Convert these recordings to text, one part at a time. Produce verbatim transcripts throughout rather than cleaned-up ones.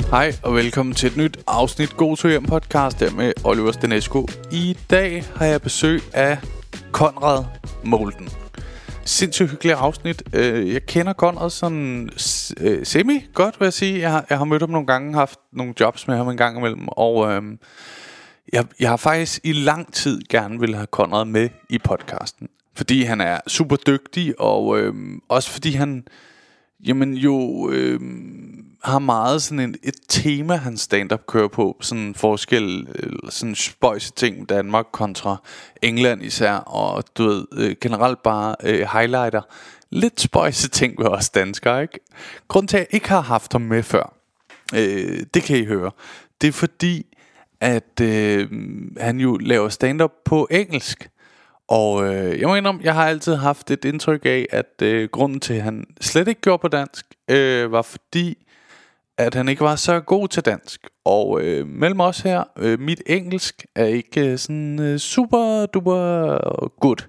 Hej og velkommen til et nyt afsnit God to hjem podcast der med Oliver Stenesco. I dag har jeg besøg af Conrad Molden. Sindssygt hyggeligt afsnit. Jeg kender Conrad sådan semi godt, vil jeg sige. Jeg har, jeg har mødt ham nogle gange, haft nogle jobs med ham en gang imellem. Og øhm, jeg, jeg har faktisk i lang tid gerne ville have Conrad med i podcasten. Fordi han er super dygtig, og øhm, også fordi han jamen jo øhm, har meget sådan en, et tema, han stand-up kører på. Sådan en forskel, sådan spøjse ting Danmark kontra England især. Og du ved, øh, generelt bare øh, highlighter lidt spøjse ting ved os danskere, ikke? Grunden til at jeg ikke har haft ham med før, øh, det kan I høre, det er fordi at øh, han jo laver stand-up på engelsk. Og øh, jeg må indrømme, jeg har altid haft et indtryk af, at øh, grunden til at han slet ikke gjorde på dansk øh, var fordi at han ikke var så god til dansk. Og øh, mellem os her, øh, mit engelsk er ikke øh, sådan øh, super duper good.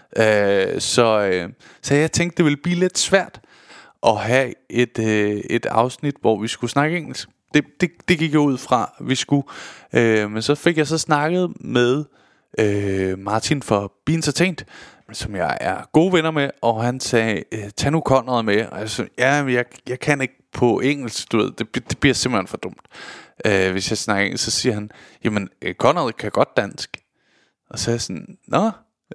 øh, Så øh, Så jeg tænkte det ville blive lidt svært at have et, øh, et afsnit hvor vi skulle snakke engelsk. Det, det, det gik jeg ud fra vi skulle øh, Men så fik jeg så snakket med øh, Martin for Beantertained, som jeg er gode venner med. Og han sagde, tag nu Conrad med. Og jeg sagde, ja, jeg, jeg kan ikke på engelsk, du ved, det, det bliver simpelthen for dumt. øh, Hvis jeg snakker engelsk, så siger han, jamen, Conrad kan godt dansk. Og så er jeg sådan, nå,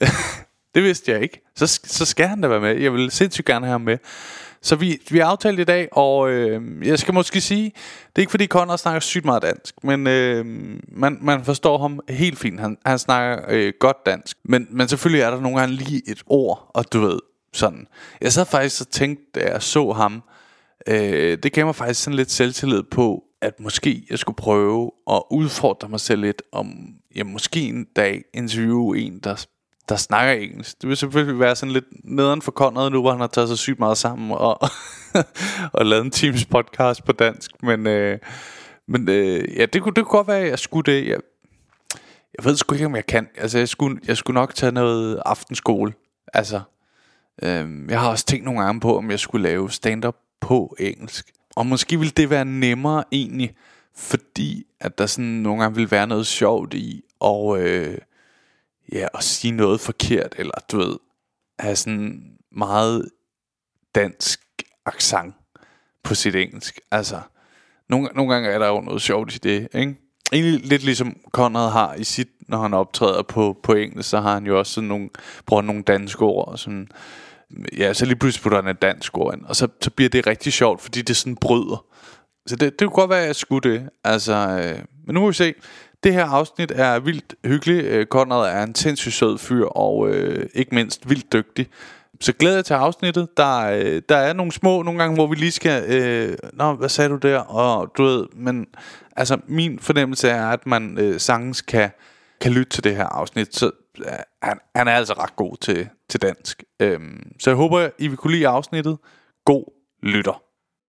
det vidste jeg ikke. Så, så skal han da være med. Jeg vil sindssygt gerne have ham med. Så vi, vi har aftalt i dag, og øh, jeg skal måske sige, det er ikke fordi Conrad snakker sygt meget dansk, men øh, man, man forstår ham helt fint. Han, han snakker øh, godt dansk, men, men selvfølgelig er der nogle gange lige et ord, og du ved, sådan. Jeg sad faktisk og tænkte, da jeg så ham, øh, det gav mig faktisk sådan lidt selvtillid på, at måske jeg skulle prøve at udfordre mig selv lidt, om jeg måske en dag interviewe en, der der snakker engelsk. Det vil selvfølgelig være sådan lidt nederen for Conrad nu, hvor han har taget sig sygt meget sammen og, og lavet en Teams podcast på dansk. Men, øh, men øh, ja, det kunne, det kunne godt være, at jeg skulle det. Jeg, jeg ved sgu ikke, om jeg kan. Altså, jeg skulle, jeg skulle nok tage noget aftenskole. Altså, øh, jeg har også tænkt nogle gange på, om jeg skulle lave stand-up på engelsk. Og måske ville det være nemmere egentlig, fordi at der sådan nogle gange ville være noget sjovt i, og øh, ja, at sige noget forkert, eller du ved, have sådan meget dansk accent på sit engelsk. Altså, nogle, nogle gange er der jo noget sjovt i det, ikke? Egentlig lidt ligesom Conrad har i sit, når han optræder på, på engelsk, så har han jo også sådan nogle, bruger nogle danske ord, og sådan, ja, så lige pludselig putter han et dansk ord ind, og så, så bliver det rigtig sjovt, fordi det sådan bryder. Så det, det kunne godt være, at jeg skulle det, altså, øh, men nu må vi se. Det her afsnit er vildt hyggeligt. Conrad er en sindssygt sød fyr, og øh, ikke mindst vildt dygtig. Så glæder jeg til afsnittet. Der, øh, der er nogle små nogle gange, hvor vi lige skal øh, nå, hvad sagde du der? Og du ved, men altså min fornemmelse er, at man øh, sagtens kan, kan lytte til det her afsnit. Så øh, han, han er altså ret god til, til dansk. øhm, Så jeg håber, I vil kunne lide afsnittet. God lytter.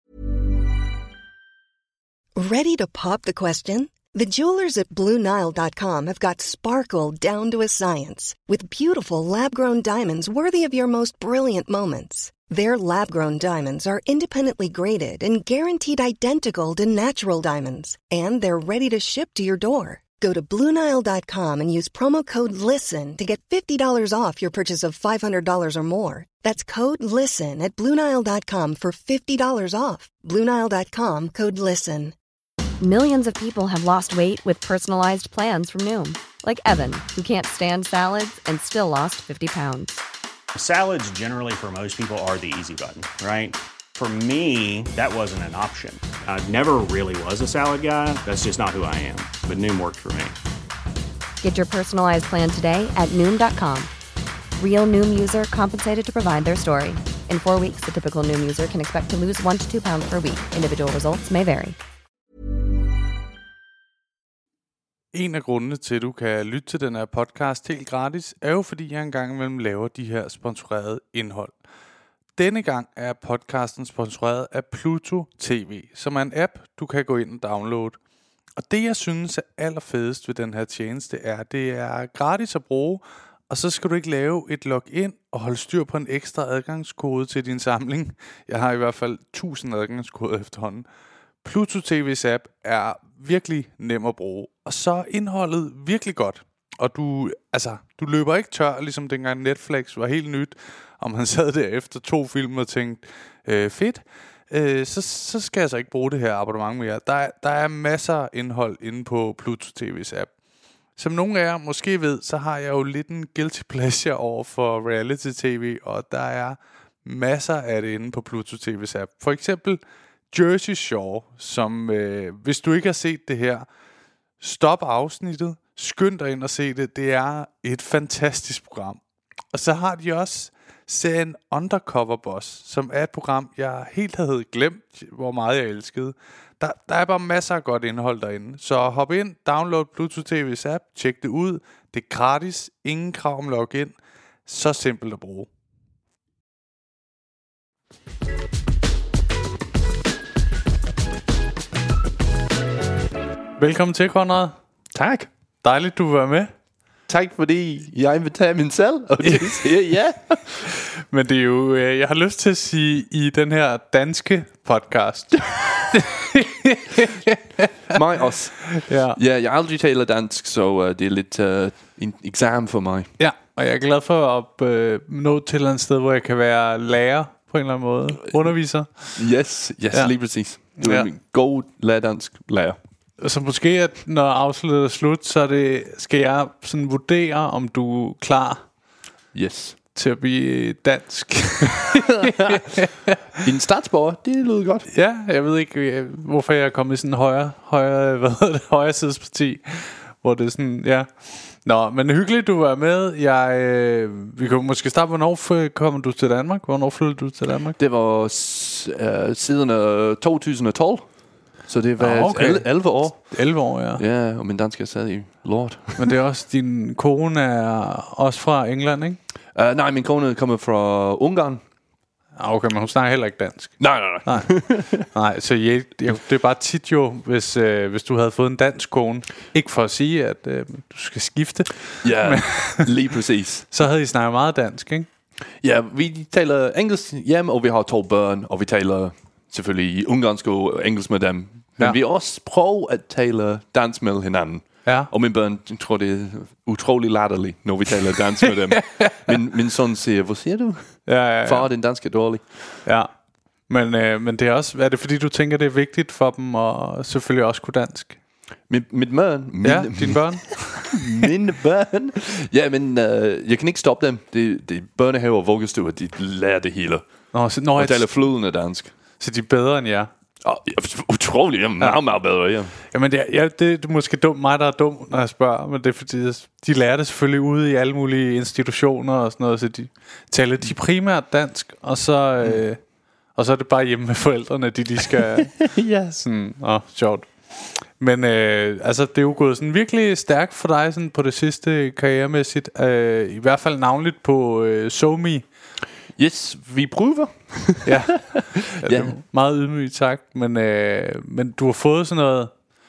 Ready to pop the question? The jewelers at Blue Nile dot com have got sparkle down to a science with beautiful lab-grown diamonds worthy of your most brilliant moments. Their lab-grown diamonds are independently graded and guaranteed identical to natural diamonds, and they're ready to ship to your door. Go to Blue Nile dot com and use promo code LISTEN to get fifty dollars off your purchase of five hundred dollars or more. That's code LISTEN at Blue Nile dot com for fifty dollars off. Blue Nile dot com, code LISTEN. Millions of people have lost weight with personalized plans from Noom. Like Evan, who can't stand salads and still lost fifty pounds. Salads generally for most people are the easy button, right? For me, that wasn't an option. I never really was a salad guy. That's just not who I am. But Noom worked for me. Get your personalized plan today at Noom dot com. Real Noom user compensated to provide their story. In four weeks, the typical Noom user can expect to lose one to two pounds per week. Individual results may vary. En af grundene til, at du kan lytte til den her podcast helt gratis, er jo fordi, jeg engang imellem laver de her sponsorerede indhold. Denne gang er podcasten sponsoreret af Pluto T V, som er en app, du kan gå ind og downloade. Og det, jeg synes er allerfedest ved den her tjeneste, er, at det er gratis at bruge, og så skal du ikke lave et login og holde styr på en ekstra adgangskode til din samling. Jeg har i hvert fald tusind adgangskoder efterhånden. Pluto T V's app er virkelig nem at bruge, og så er indholdet virkelig godt. Og du, altså, du løber ikke tør, ligesom dengang Netflix var helt nyt, og man sad der efter to film og tænkte, øh, fedt, øh, så, så skal jeg så ikke bruge det her abonnement mere. Der er, der er masser af indhold inde på Pluto T V's app. Som nogle af jer måske ved, så har jeg jo lidt en guilty pleasure over for reality-tv, og der er masser af det inde på Pluto T V's app. For eksempel Jersey Shore, som øh, hvis du ikke har set det her, stop afsnittet, skynd dig ind og se det. Det er et fantastisk program. Og så har de også serien Undercover Boss, som er et program, jeg helt havde glemt, hvor meget jeg elskede. Der, der er bare masser af godt indhold derinde. Så hop ind, download Pluto T V's app, tjek det ud. Det er gratis, ingen krav om login. Så simpelt at bruge. Velkommen til, Konrad. Tak. Dejligt, du var med. Tak, fordi jeg inviterer min selv, og det siger ja. Men det er jo, jeg har lyst til at sige, i den her danske podcast. Mig også. Ja. Ja, jeg aldrig taler dansk, så uh, det er lidt uh, en eksamen for mig. Ja, og jeg er glad for at øh, nå til et eller andet sted, hvor jeg kan være lærer på en eller anden måde. Underviser. Yes, yes, ja. Lige præcis. Du er ja. en god læredansk lærer. Så måske, at når afsluttet er slut, så er det, skal jeg sådan vurdere, om du er klar yes. til at blive dansk. En statsborger, det lyder godt. Ja, jeg ved ikke, hvorfor jeg er kommet i sådan en højre, højre, hvad hedder det, højre sidesparti, hvor det er sådan, ja. Nå, men hyggeligt, du var med. Jeg, øh, vi kan måske starte, hvornår kommer du til Danmark? Hvornår flyttede du til Danmark? Det var s- uh, siden uh, to tusind og tolv. Så det var ah, okay. elleve år. elleve år, ja. Ja, og min dansk er stadig lort. Men det er også, din kone er også fra England, ikke? Uh, nej, min kone kommer fra Ungarn. Ah, okay, men hun snakker heller ikke dansk. Nej, nej, nej. Nej, nej så jeg, jeg, det er bare tit jo, hvis, øh, hvis du havde fået en dansk kone. Ikke for at sige, at øh, du skal skifte. Ja, men, lige præcis. Så havde I snakket meget dansk, ikke? Ja, vi taler engelsk hjemme, og vi har to børn, og vi taler selvfølgelig ungarsk og engelsk med dem. Men ja. vi også prøver at tale dansk med hinanden. Ja. Og mine børn tror, det er utrolig latterligt, når vi taler dansk med dem. min, min søn siger, hvad siger du? Ja, ja, ja. Far, den dansk er dårlig. Ja, men, øh, men det er også, er det fordi, du tænker, det er vigtigt for dem at selvfølgelig også kunne dansk? Mit, mit børn? Mine, ja, dine børn? mine børn? Ja, men øh, jeg kan ikke stoppe dem. Det, det er børnehave og vuggestuer, de lærer det hele. Nå, så, når og taler flydende dansk. Så de er bedre end jer? Oh, utroligt, jeg er meget, ja. meget bedre, ja. Jamen, det er, ja, det, det er måske dumt, mig der er dum, når jeg spørger, men det er fordi, de lærer det selvfølgelig ude i alle mulige institutioner og sådan noget, så de taler de primært dansk, og så, mm. øh, og så er det bare hjemme med forældrene, de, de skal ja. sådan, åh, sjovt. Men øh, altså, det er jo gået sådan virkelig stærkt for dig sådan på det sidste karrieremæssigt, øh, i hvert fald navnligt på øh, SoMe. Yes, vi prøver. Ja, ja. Det meget ydmygt sagt, men, øh, men du har fået sådan noget,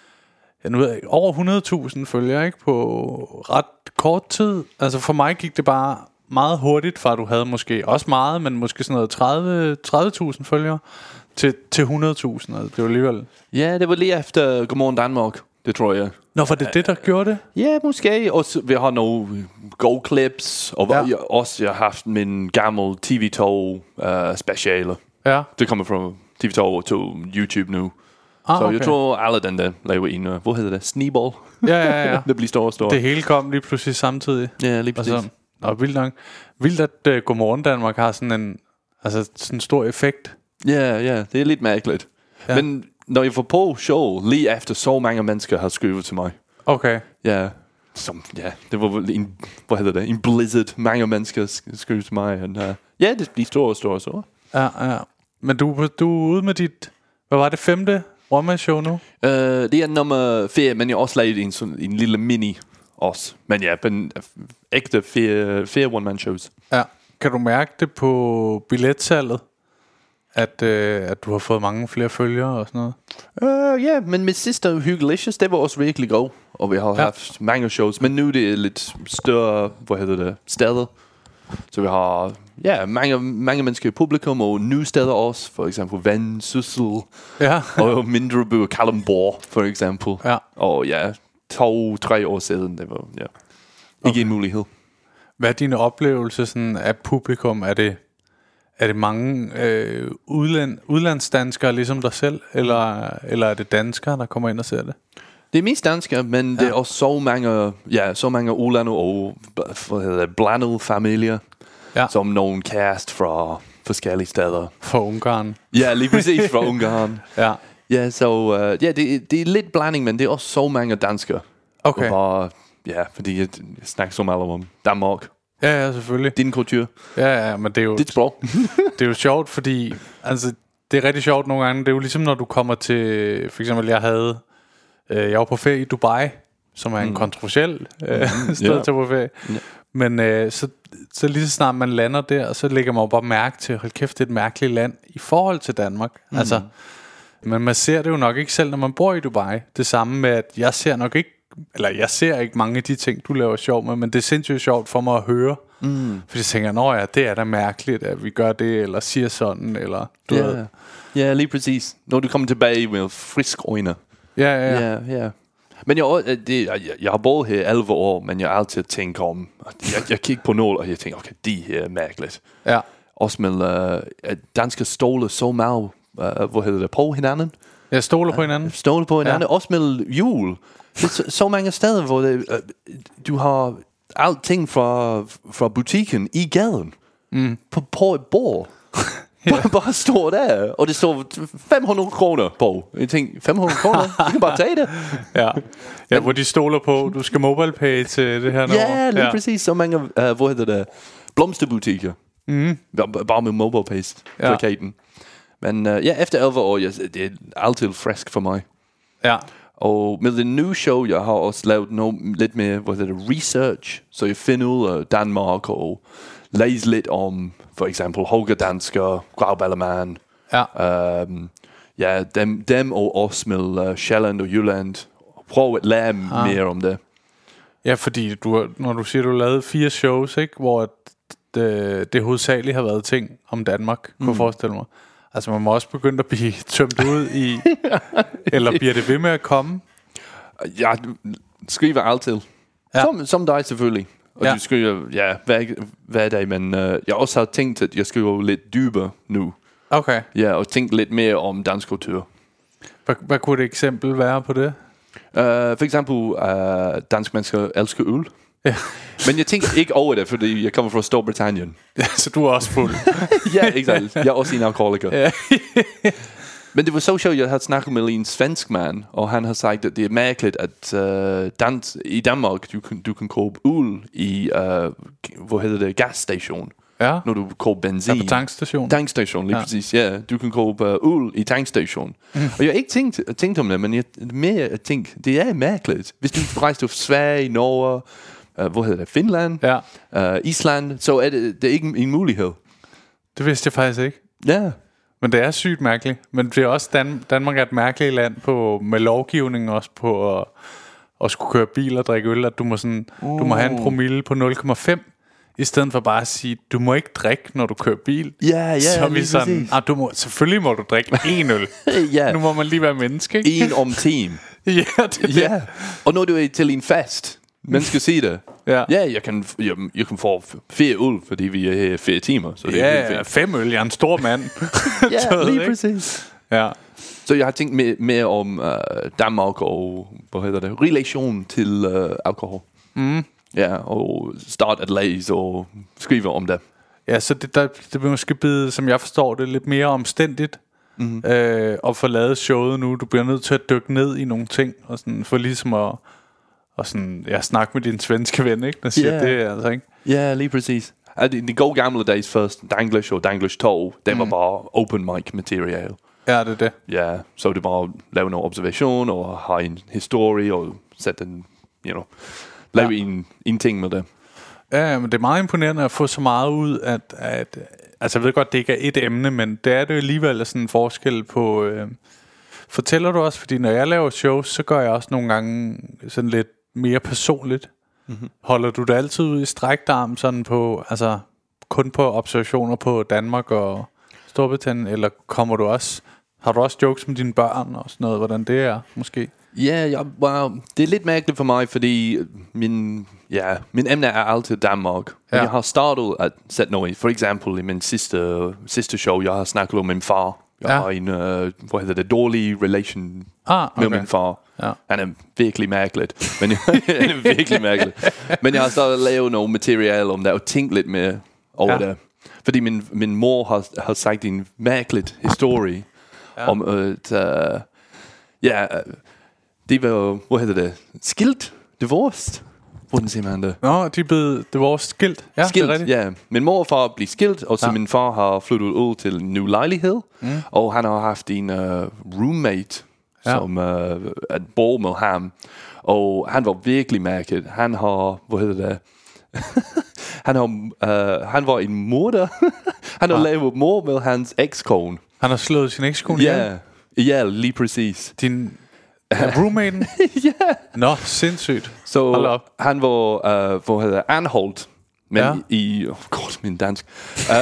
ja, nu ved jeg, over hundrede tusind følgere, ikke, på ret kort tid. Altså for mig gik det bare meget hurtigt, fra du havde måske også meget, men måske sådan noget tredive tusind følgere til, til hundrede tusind. Altså det var alligevel. Ja, det var lige efter Godmorgen Danmark, det tror jeg. Nå, var det det, der gjorde det? Ja, måske. Også, vi har nogle gode clips, og ja. jeg, også jeg har haft min gamle T V to uh, specialer. Ja. Det kommer fra T V to til YouTube nu. Ah, så okay. Jeg tror alle den der laver en, uh, hvad hedder det? Sniball. Ja, ja, ja. Det bliver stor og stor. Det hele kom lige pludselig samtidig. Ja, lige præcis. Altså, og vildt nok. Vildt, at uh, Godmorgen Danmark har sådan en, altså sådan en stor effekt. Ja, ja. Det er lidt mærkeligt. Ja. Men når jeg får på show, lige efter så mange mennesker har skrevet til mig. Okay. Ja, som, ja, det var en, hvad hedder det, en blizzard. Mange mennesker skrev til mig. Og, uh, ja, det bliver stor og stor og stor. Ja, ja. Men du, du er ude med dit, hvad var det, femte one-man-show nu? Uh, det er nummer fire, men jeg har også lavet en, sådan, en lille mini også. Men ja, men ægte fire, fire one-man-shows. Ja, kan du mærke det på billetsalget? At, øh, at du har fået mange flere følgere og sådan noget? Uh, ja, yeah, men mit sidste Hyggelicious, det var også virkelig god. Og vi har ja. haft mange shows. Men nu det er lidt større, hvad hedder det, steder. Så vi har ja, mange, mange mennesker i publikum, og nye steder også. For eksempel Vendsyssel, Ja. og mindre byer, Kalundborg, for eksempel. Ja. Og ja, to, tre år siden, det var ja, ikke Okay. en mulighed. Hvad er dine oplevelser sådan, af publikum? Er det, er det mange øh, udland, udlandsdanskere ligesom dig selv, eller, eller er det danskere, der kommer ind og ser det? Det er mest danskere, men ja. det er også så mange, ja, så mange udlande og hvad hedder det, blandede familier, Ja. som nogle cast fra forskellige steder. For Ungarn. Ja, lige præcis fra Ungarn. Ja. Ja, så uh, ja, det, det er lidt blanding, men det er også så mange danskere. Okay. Og bare, ja, fordi jeg, jeg snakker så meget om Danmark. Ja, ja, selvfølgelig. Din kultur. Ja, ja, men det er jo, Dit sprog. det er jo sjovt, fordi altså, det er rigtig sjovt nogle gange. Det er jo ligesom, når du kommer til, for eksempel, jeg havde, øh, jeg var på ferie i Dubai, som er en mm. kontroversiel øh, sted Ja. at tage på ferie. Ja. Men øh, så, så lige så snart man lander der, så lægger man jo bare mærke til, hold kæft, det er et mærkeligt land i forhold til Danmark. Mm. Altså, men man ser det jo nok ikke selv, når man bor i Dubai. Det samme med, at jeg ser nok ikke, eller jeg ser ikke mange af de ting, du laver sjov med, men det er sindssygt sjovt for mig at høre. Mm. Fordi jeg tænker, nå ja, det er da mærkeligt, at vi gør det, eller siger sådan, eller du Ja. ved. Ja, lige præcis. Når du kommer tilbage med frisk øjne. Ja, ja, ja. Ja, ja. Men jeg, det, jeg, jeg har boet her elleve år, men jeg har altid tænkt om, jeg, jeg kigger på nål, og jeg tænker, okay, de her er mærkeligt. Ja. Også med uh, danske stole så meget, uh, hvad hedder det, på hinanden. Jeg stoler på hinanden. Stole på hinanden, Ja. også med jul. Det er så, så mange steder, hvor det, uh, du har alting fra, fra butikken i gaden, mm. på, på et bord. Bare, bare står der, og det står fem hundrede kroner på. Jeg tænker, fem hundrede kroner? Du kan bare tage det. Ja. Ja, hvor de stoler på, du skal MobilePay til det her nummer. Ja, lige ja. præcis. Så mange, uh, hvor hedder det, blomsterbutikker. Mm. Bare med MobilePay-plakaten. Ja. Men uh, ja, efter elleve år, ja, det er altid frisk for mig. Ja. Og med det nye show, jeg har også lavet noget lidt mere, hvad hedder det, research. Så jeg finder ud af Danmark og læser lidt om, for eksempel, Håger Dansker, Grauballermann. Ja. Um, ja, dem, dem og os med uh, Sjælland og Jylland. Prøv at lære ah. mere om det. Ja, fordi du, når du siger, du har lavet fire shows, ikke, hvor det, det hovedsageligt har været ting om Danmark, kunne mm. jeg forestille mig. Altså, man må også begynde at blive tømt ud i, eller bliver det ved med at komme? Jeg skriver altid. Ja. Som, som dig selvfølgelig. Og ja. du skriver, ja, hver, hver dag, men uh, jeg også har tænkt, at jeg skriver lidt dybere nu. Okay. Ja, og tænkt lidt mere om dansk kultur. Hvad, hvad kunne et eksempel være på det? Uh, for eksempel, uh, dansk mennesker elsker øl. Ja. Men jeg tænker ikke over det, fordi jeg kommer fra Storbritannien. Ja, så du er også fuld. Ja, exakt. Jeg er også en alkoholiker. Ja. Men det var så sjovt, jeg havde snakket med en svensk mand, og han har sagt, at det er mærkeligt, at uh, dans, i Danmark, du kan, du kan købe øl i, uh, hvad hedder det, gasstation. Ja. Når du køber benzin. Ja, på tankstation. Tankstation, lige ja. præcis. Ja, du kan købe uh, øl i tankstation. Mm. Og jeg har ikke tænkt, tænkt om det, men jeg mere at tænke, det er mærkeligt. Hvis du rejser til Sverige, Norge, uh, hvad hedder det, Finland, ja. uh, Island, så er det, det er ikke en mulighed. Det vidste jeg faktisk ikke. Ja. Men det er sygt mærkeligt. Men det er også Dan- Danmark er et mærkeligt land på, med lovgivning også på at, at skulle køre bil og drikke øl, at du må, sådan, uh. du må have en promille på nul komma fem, i stedet for bare at sige, du må ikke drikke, når du kører bil. Ja, ja, så er vi sådan, ah, du må, selvfølgelig må du drikke en øl. Ja. Nu må man lige være menneske, ikke? En om team. Ja, det er ja. Og når du er til en fest, man skal sige det. Ja, ja jeg, kan, jeg, jeg kan få fire øl, fordi vi er her fire timer. Så det ja, er ja, fem øl, jeg er en stor mand. Ja, lige præcis. Ja. Så jeg har tænkt mere, mere om uh, Danmark og, hvad hedder det, relation til uh, alkohol. Mm. Ja, og start at læse og skrive om det. Ja, så det, der, det vil måske blive, som jeg forstår det, lidt mere omstændigt mm-hmm. øh, at få lavet showet nu. Du bliver nødt til at dykke ned i nogle ting, og sådan, for ligesom at og sådan, ja, snakke med din svenske ven, ikke? Der siger yeah. det, altså, ikke? Ja, yeah, lige præcis. Altså, de gode gamle days først, Danglish og Danglish to, det var mm. bare open mic materiale. Ja, det er det. Ja, så det bare lave nogle observation og have en historie og sætte en, you know, lave ja. en, en ting med det. Ja, men det er meget imponerende at få så meget ud, at, at altså jeg ved godt, det ikke er et emne, men det er det alligevel sådan en forskel på, øh, fortæller du også, fordi når jeg laver shows, så gør jeg også nogle gange sådan lidt mere personligt. Mm-hmm. Holder du det altid ud i strækt arm sådan på, altså kun på observationer på Danmark og Storbritannien, eller kommer du også, har du også jokes med dine børn og sådan noget, hvordan det er, måske? Ja, ja, wow. Det er lidt mærkeligt for mig, fordi min, ja, min emne er altid Danmark. Ja. Jeg har startet at sætte noget. For eksempel i min sidste, sidste show, jeg har snakket om min far. Jeg ja. har en, uh, hvad hedder det, dårlig relation ah, okay. med min far. Ja. Han er virkelig mærkeligt. Men han er virkelig mærkeligt. Men jeg har startet at lave noget materiale om det, og tænkt lidt mere over ja. det. Fordi min, min mor har, har sagt en mærkeligt historie ja. om, at uh, ja, det var, hvad hedder det, skilt, divorced. Hvordan siger man det? Nå, de er blevet divorced, skilt. Ja, skilt, det er rigtigt. Ja. Min mor og far blev skilt, og så ja. min far har flyttet ud til en ny lejlighed, mm. og han har haft en uh, roommate, ja. som uh, at bo med ham, og han var virkelig mærket. Han har, hvad hedder det? han har, uh, han var en morder. han har ja. lavet mor med hans ekskone. Han har slået sin ekskone ihjel? Ja, ja, lige præcis. Din roommaten? Ja. Nå, sindssygt. Så han var, uh, hvad hedder anholdt, men ja. i, oh god, min dansk. Uh,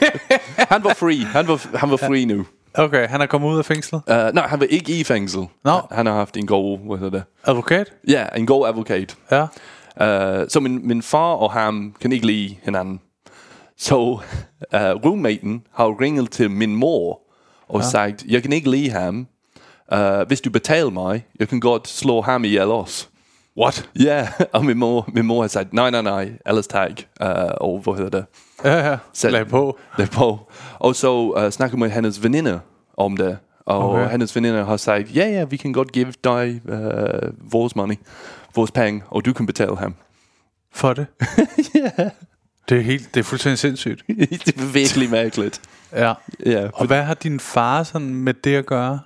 han var free, han var, han var free nu. Okay, han er kommet ud af fængslet? Uh, nej, han var ikke i fængsel. No. Han har haft en god, hvad hedder det? Advokat? Ja, en god advokat. Ja. Uh, så min, min far og ham kan ikke lide hinanden. Så uh, roommaten har ringet til min mor og ja. sagt, jeg kan ikke lide ham. Uh, hvis du betaler mig, jeg kan godt slå ham ihjel også. What? Ja, yeah. Og min mor, min mor har sagt, nej, nej, nej, ellers tak. Uh, og hvad hedder det? Ja, ja, så, lag på. Lag på. Og så uh, snakker med hendes veninder om det. Og okay. hendes veninder har sagt, ja, ja, vi kan godt give dig uh, vores money, vores penge, og du kan betale ham. For det? Ja. yeah. Det er helt, det er fuldstændig sindssygt. Det er virkelig mærkeligt. Ja. Ja. Og hvad har din far sådan med det at gøre?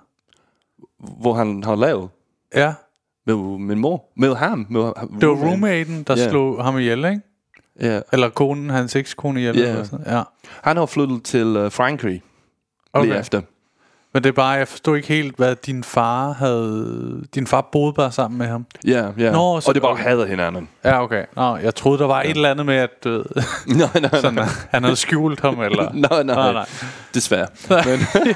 Hvor han har lavet? Ja. Med min mor? Med ham? Med, det var roommaten, der yeah. slog ham ihjel, ikke? Ja. Yeah. Eller konen, hans ekskone ihjel. Yeah. Eller sådan. Ja. Han har flyttet til uh, Frankrig. Okay. Lige efter. Men det er bare, jeg forstod ikke helt, hvad din far havde... Din far boede bare sammen med ham. Ja, yeah, ja. Yeah. Og det bare okay. havde hinanden. Ja, okay. Nå, jeg troede, der var ja. et eller andet med, at du ved, nej, nej, sådan, nej. han havde skjult ham, eller... nej, nej, nej, nej. Desværre. Men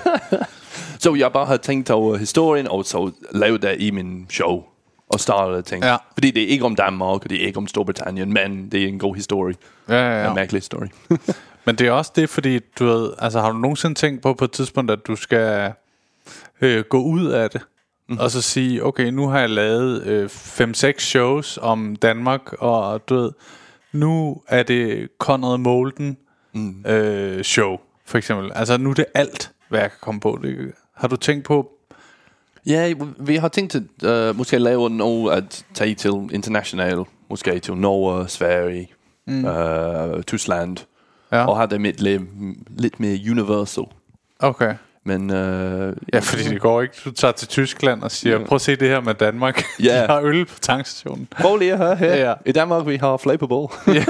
så jeg bare har tænkt over historien, og så lavet det i min show. Og startede at tænke. Ja. Fordi det er ikke om Danmark, og det er ikke om Storbritannien, men det er en god historie. Ja, ja, ja. En mærkelig historie. Men det er også det, fordi du ved, altså har du nogensinde tænkt på på et tidspunkt, at du skal øh, gå ud af det, mm. og så sige, okay, nu har jeg lavet øh, fem seks shows om Danmark, og du ved, nu er det Conrad Molden mm. øh, show, for eksempel. Altså nu er det alt, hvad jeg kan komme på. Det, har du tænkt på? Ja, vi har tænkt at uh, måske lave noget at tage til international, måske til Norge, Sverige, mm. uh, Tyskland, ja. Og have det lidt, lidt mere universal. Okay. Men uh, ja, fordi det går ikke. Du tager til Tyskland og siger, prøv at se det her med Danmark. Yeah. De har øl på tankstationen. Prøv lige at høre her. Ja. I Danmark vi har Flappable. Ja.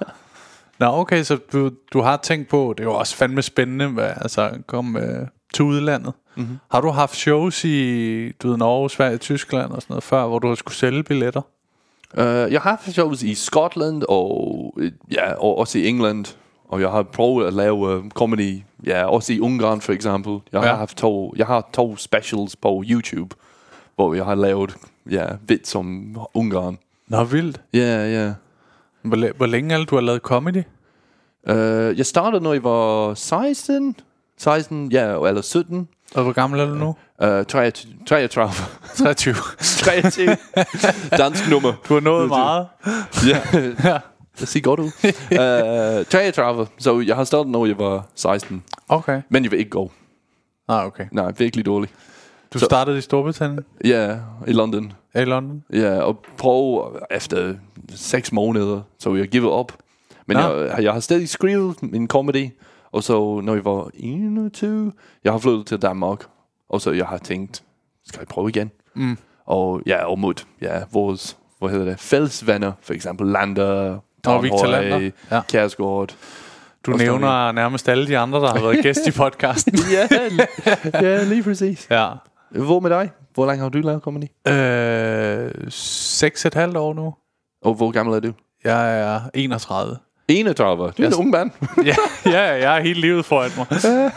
Nå, okay, så du, du har tænkt på, det er jo også fandme spændende, hvad, altså komme øh, til udlandet. Mm-hmm. Har du haft shows i du ved, Norge, Sverige, Tyskland og sådan noget før, hvor du har skulle sælge billetter? Uh, jeg har haft shows i Skotland og, ja, og også i England. Og jeg har prøvet at lave uh, comedy, ja, også i Ungarn for eksempel. Jeg har ja. haft to, jeg har to specials på YouTube, hvor jeg har lavet ja, vits om Ungarn. Nå, vildt. Ja, yeah, ja. Yeah. Hvor, hvor længe er det, du har lavet comedy? Uh, jeg startede, når jeg var seksten, seksten, ja, eller sytten. Og hvor gammel er du nu? Uh, treogtyve. treogtyve. treogtyve. Dansk nummer. Du har nået meget. Ja. Ja. Det ser godt ud. uh, treogtredive. Så jeg har startet, når jeg var seksten. Okay. Men jeg vil ikke gå. Ah, okay. Nej, virkelig dårligt. Du så, startede i Storbritannien? Ja, yeah, i London. I London? Ja, yeah, og prøve efter seks måneder, så jeg giver op. Men jeg, jeg har stadig skrevet min comedy, og så når jeg var enogtyve, jeg har flyttet til Danmark, og så jeg har tænkt, skal jeg prøve igen? Mm. Og ja, og mod ja, vores, hvad hedder det, fællesvenner, for eksempel Lander, Tornhøj, ja. Kjærsgaard. Du nævner vi. nærmest alle de andre, der har været gæst i podcasten. ja, ja, lige præcis. Ja. Hvor med dig? Hvor længe har du lavet comedy? Øh, seks et halvt år nu. Og hvor gammel er du? Jeg er enogtredive. enogtredive. Du er Jeg- en ung mand. ja, ja, jeg er helt livet foran mig.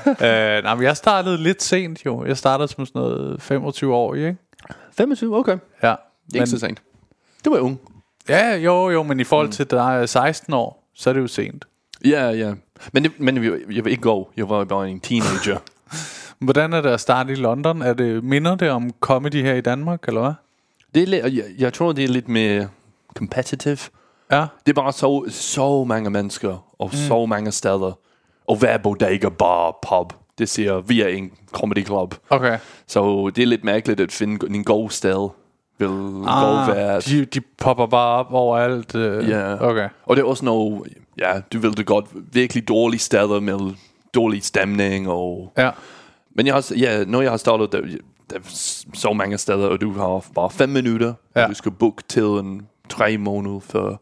uh, nej, men jeg startede lidt sent jo. Jeg startede som sådan noget femogtyve år, ikke? femogtyve, okay. Ja. Ikke så sent. Du er ung. Ja, jo, jo, men i forhold til, at der er seksten år, så er det jo sent. Ja, ja. Men, det, men jeg, jeg vil ikke gå. Jeg var bare en teenager. Hvordan er det at starte i London? Er det, minder det om comedy her i Danmark, eller hvad? Det er lidt, jeg, jeg tror, det er lidt mere competitive. Ja. Det er bare så, så mange mennesker, og mm. så mange steder. Og hver bodega, bar, pub, det siger, vi er en comedy club. Okay. Så det er lidt mærkeligt at finde en god sted. Vil ah, gå hvert. De, de popper bare op overalt. Øh. Ja. Okay. Og det er også noget, ja, du vil det godt, virkelig dårlige steder med dårlig stemning. Og, Ja. men jeg har, ja, når jeg har startet, der, der er så mange steder, og du har bare fem minutter, Ja. og du skal booke til en tre måneder før.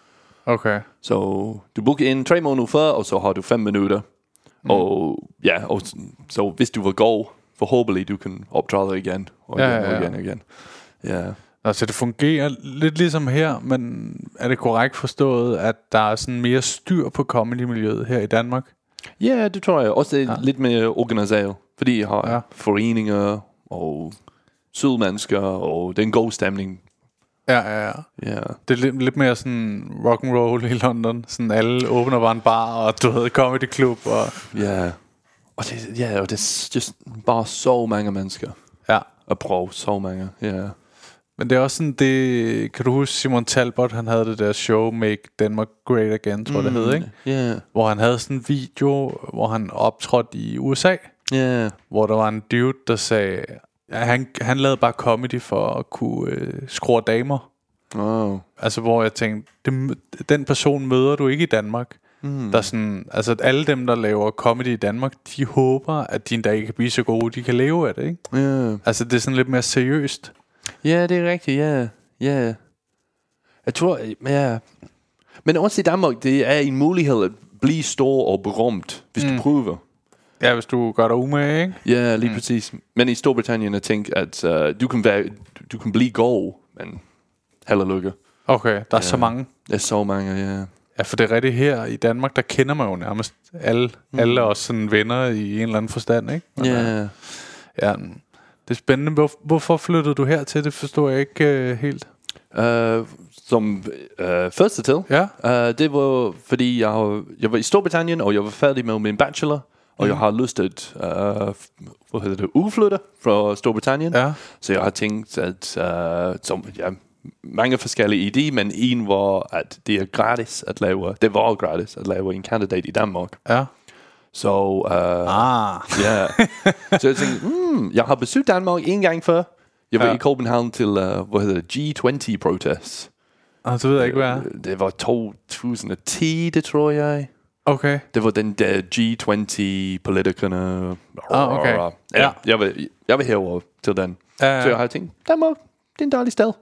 Okay. Så du booker ind tre måneder før, og så har du fem minutter. Mm. Og ja, og s- så hvis du vil gå, forhåbentlig du kan optræde igen, og Ja, igen, ja, ja. og igen, og igen. Ja. Altså det fungerer lidt ligesom her, men er det korrekt forstået, at der er sådan mere styr på comedy-miljøet her i Danmark? Ja, det tror jeg. Også det er Ja. lidt mere organiseret, fordi jeg har Ja. ja. foreninger og søde mennesker, og det er en god stemning. Ja, ja, ja. Ja. Det er lidt, lidt mere sådan rock and roll i London. Sådan alle åbner bare en bar, og du ved, comedy club. Og Ja. Og det, ja, og det er just bare så mange mennesker ja. at prøve. Så mange, ja. Men det er også sådan, det... Kan du huske Simon Talbot, han havde det der show, Make Denmark Great Again, tror jeg det hed, ikke? Ja. Hvor han havde sådan en video, hvor han optrådte i U S A, Ja. hvor der var en dude, der sagde... Ja, han, han lavede bare comedy for at kunne øh, skrue damer. Oh. Altså hvor jeg tænkte, det, den person møder du ikke i Danmark. Mm. Der er sådan, altså alle dem, der laver comedy i Danmark, de håber, at de en dag kan blive så gode, de kan leve af det, ikke? Ja. Altså det er sådan lidt mere seriøst. Ja, det er rigtigt, ja. Ja. Jeg tror, ja. Men også i Danmark, det er en mulighed at blive stor og berømt, hvis mm. du prøver. Ja, hvis du gør dig umage, ikke? Ja, lige mm. præcis. Men i Storbritannien, jeg tænker, at uh, du, kan være, du, du kan blive god, men held og lykke. Okay, der er Ja. så mange. Der er så mange, ja. Ja, for det er rigtigt her i Danmark, der kender man jo nærmest alle, mm. alle er også sådan venner i en eller anden forstand, ikke? Men, Ja. øh, ja, det er spændende. Hvor, hvorfor flyttede du her til? Det forstår jeg ikke uh, helt. Uh, som uh, første til, Ja. uh, det var, fordi jeg, har, jeg var i Storbritannien, og jeg var færdig med min bachelor, og mm. jeg har lyst til at uh, hvad hedder det, udflytte fra Storbritannien. Ja. Så jeg har tænkt, at uh, som, ja, mange forskellige idéer, men en var, at det er gratis at lave, det var gratis at lave en kandidat i Danmark. Ja. Så, uh, Ah. ja. Så jeg tænkte, mm, jeg har besøgt Danmark en gang før. Jeg var Ja. i København til, uh, hvad hedder det, G tyve protest. Og så ved jeg ikke, hvad er. Det var to tusind og ti, det tror jeg. Okay. Det var den der G tyve politikerne. Ah, okay. Ja, Ja. jeg var, jeg var herover til den. Ja. Så jeg har tænkt, Danmark, det er en dejlig sted.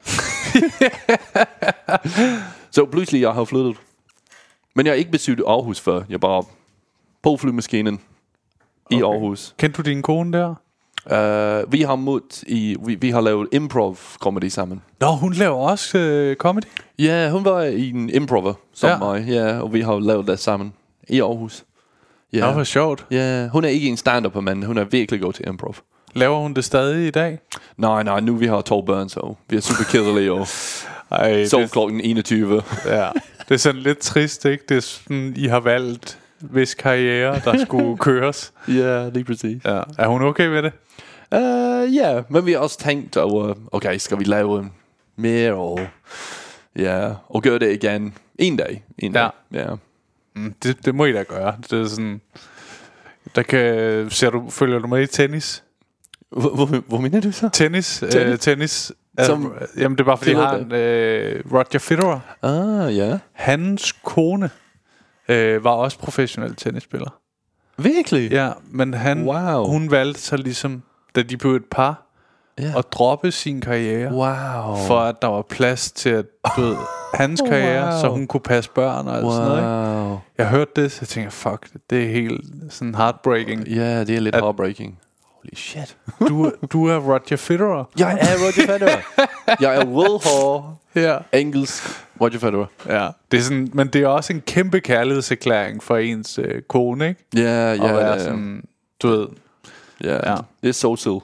Så pludselig jeg har flyttet. Men jeg har ikke besøgt Aarhus før. Jeg er bare på flymaskinen i Okay. Aarhus. Kendte du din kone der? Uh, vi har mødt i, vi, vi har lavet improv comedy sammen. Nå, hun laver også øh, comedy. Ja, hun var i en improver som Ja. ja. mig. Ja, og vi har lavet det sammen i Aarhus. Ja. Nå, hvor sjovt. Ja, hun er ikke en stand-up, men hun er virkelig god til improv. Laver hun det stadig i dag? Nej, nej, nu vi har to børn, så vi er super kedelige og Ej, så det, klokken enogtyve. ja. Det er sådan lidt trist, ikke? Det er sådan, I har valgt hvis karriere, der skulle køres. Ja, lige præcis. Ja. Er hun okay med det? Uh, ja, yeah, men vi har også tænkt over, okay, skal vi lave mere og, ja, og gøre det igen en dag. En Ja. dag. Ja. Mm, det, det må I da gøre. Det er sådan... Der kan, ser du, følger du med i tennis? Hvor, hvor, hvor mener du så? Tennis? Tennis? Øh, tennis. Som- Altså, jamen, det er bare fordi, jeg har en, øh, Roger Federer. Ah, ja. Hans kone øh, var også professionel tennisspiller. Virkelig? Ja, men han, Wow. hun valgte så ligesom, da de blev et par, Ja. at droppe sin karriere, Wow. for at der var plads til at, du ved, hans karriere, Wow. så hun kunne passe børn og alt sådan noget. Ikke? Wow. Jeg hørte det, så jeg tænkte, fuck, det er helt sådan heartbreaking. Ja, det er lidt At- heartbreaking. Holy shit. Du, du er Roger Federer. Jeg er Roger Federer. Jeg er rødhår, Ja. engelsk, Roger Federer. Ja, det er sådan, men det er også en kæmpe kærlighedserklæring for ens øh, kone, ikke? Ja, ja, At være ja. sådan, du ved. Ja, det er så sød.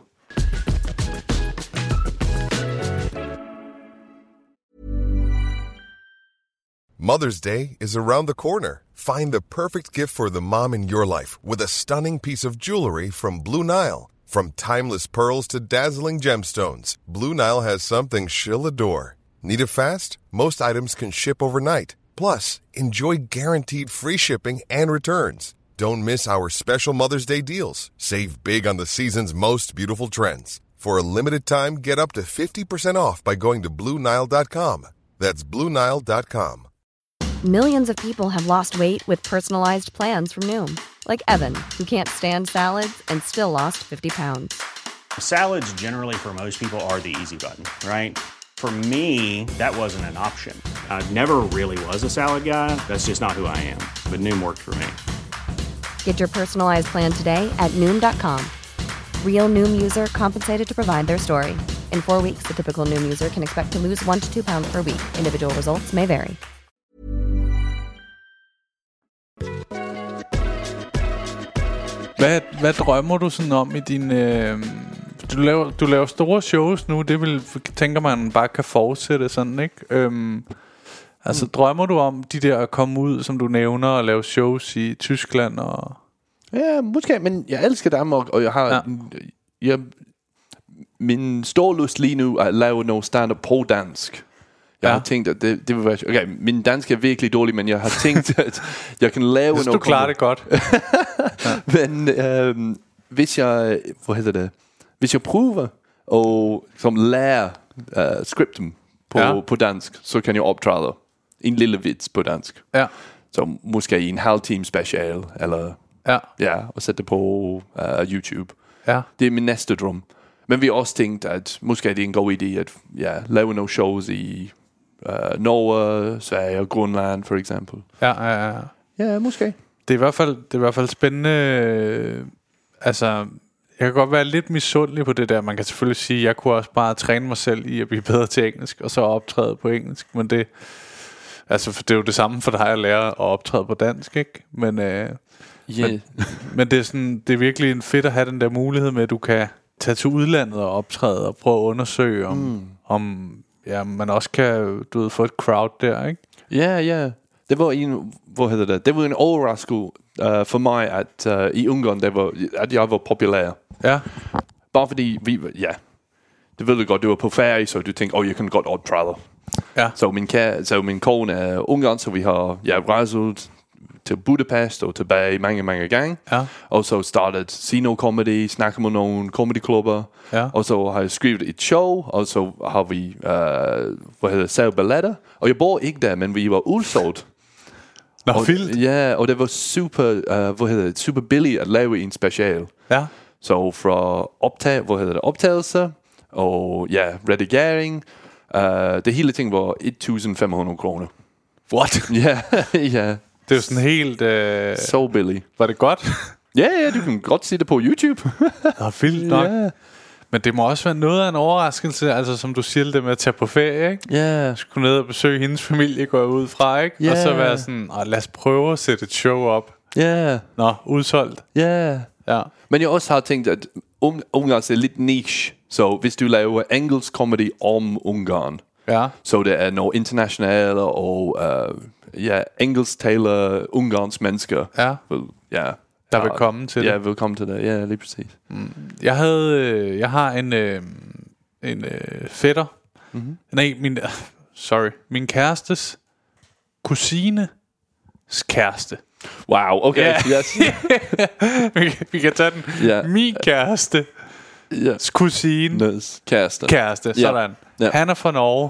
Mother's Day is around the corner. Find the perfect gift for the mom in your life with a stunning piece of jewelry from Blue Nile. From timeless pearls to dazzling gemstones, Blue Nile has something she'll adore. Need it fast? Most items can ship overnight. Plus, enjoy guaranteed free shipping and returns. Don't miss our special Mother's Day deals. Save big on the season's most beautiful trends. For a limited time, get up to fifty percent off by going to Blue Nile dot com. That's Blue Nile dot com. Millions of people have lost weight with personalized plans from Noom. Like Evan, who can't stand salads and still lost fifty pounds. Salads generally for most people are the easy button, right? For me, that wasn't an option. I never really was a salad guy. That's just not who I am. But Noom worked for me. Get your personalized plan today at Noom dot com. Real Noom user compensated to provide their story. In four weeks, the typical Noom user can expect to lose one to two pounds per week. Individual results may vary. Hvad, hvad drømmer du sådan om i din... Øh, du, laver, du laver store shows nu. Det vil, tænker man bare kan fortsætte sådan, ikke? Øhm, altså mm. drømmer du om de der at komme ud, som du nævner, og lave shows i Tyskland og... Ja, måske, men jeg elsker Danmark, og jeg har... Ja. Jeg, min store lyst lige nu er at lave noget stand-up på dansk. Jeg ja. har tænkt, at det, det vil være... Okay, min dansk er virkelig dårlig, men jeg har tænkt, at jeg kan lave hvis noget... du klarer det godt. Ja. Men øhm, hvis jeg... Hvad hedder det? Hvis jeg prøver og som lærer uh, scripten på, ja. på dansk, så kan jeg optræde en lille vits på dansk. Ja. Så måske i en halv time special, eller... Ja. Ja, og sætte det på uh, YouTube. Ja. Det er min næste drøm. Men vi har også tænkt, at måske er det en god idé at ja, lave nogle shows i uh, Norge, Sverige og Grønland, for eksempel. Ja, ja, ja. Ja, måske. Det er i hvert fald, det er i hvert fald spændende. Øh, altså, jeg kan godt være lidt misundelig på det der. Man kan selvfølgelig sige, at jeg kunne også bare træne mig selv i at blive bedre til engelsk, og så optræde på engelsk. Men det, altså, det er jo det samme for dig at lære at optræde på dansk, ikke? Men, øh, yeah. men, men det er sådan, det er virkelig en fedt at have den der mulighed med, at du kan tage til udlandet og optræde og prøve at undersøge, om, mm. om ja, man også kan, du ved, få et crowd der, ikke? Ja, ja. Det var en, hvad hedder det? Det var en overraskelse uh, for mig, at uh, i Ungarn, det var, at jeg var populær. Ja. Bare fordi, vi, ja, det ved du godt, du var på ferie, så du tænkte, åh, oh, jeg kan godt optræde. Ja. Så min, ka- så min kone er Ungarn, så vi har ja, rejset til Budapest og tilbage mange, mange gange. Ja. Og så startet Sino Comedy, snakket med nogle comedyklubber. Ja. Og så har jeg skrevet et show, og så har vi, uh, hvad hedder det, selv balletter. Og jeg bor ikke der, men vi var udsolgt. Nå, og, vildt. ja, og det var super, uh, hvad hedder det, super billigt at lave en special. Ja. Så fra optag, hvad hedder det, optagelser, og ja, redigering, uh, det hele ting var et tusind fem hundrede kroner. What? Ja, ja. Det er jo sådan helt... Øh... Så billigt. Var det godt? Ja, ja, du kan godt se det på YouTube. Nå, vildt nok. Ja. Men det må også være noget af en overraskelse, altså som du siger, det med at tage på ferie, ikke? Ja. Skulle ned og besøge hendes familie, går jeg ud fra, ikke? Yeah. Og så være sådan, lad os prøve at sætte et show op. Ja. Nå, udsolgt. Ja. Ja. Men jeg også har tænkt, at Ungarn er lidt niche. Så hvis du laver engelsk comedy om Ungarn, ja. så det er nogle internationale og uh, ja, engelsktalende Ungarns mennesker. Ja. Vil, ja. Der vil komme til ja, det. Ja, vil komme til det. Ja, lige præcis. Mm. Jeg havde, øh, jeg har en, øh, en øh, fætter. Mm-hmm. Nej, min, øh, sorry, min kærestes kusines kæreste. Wow, okay. Yeah. Yes. vi, kan, vi kan tage den. Yeah. Min kæreste. Yeah. Kusine. Kæreste. Kæreste, yeah. sådan. Yeah. Han er fra Norge.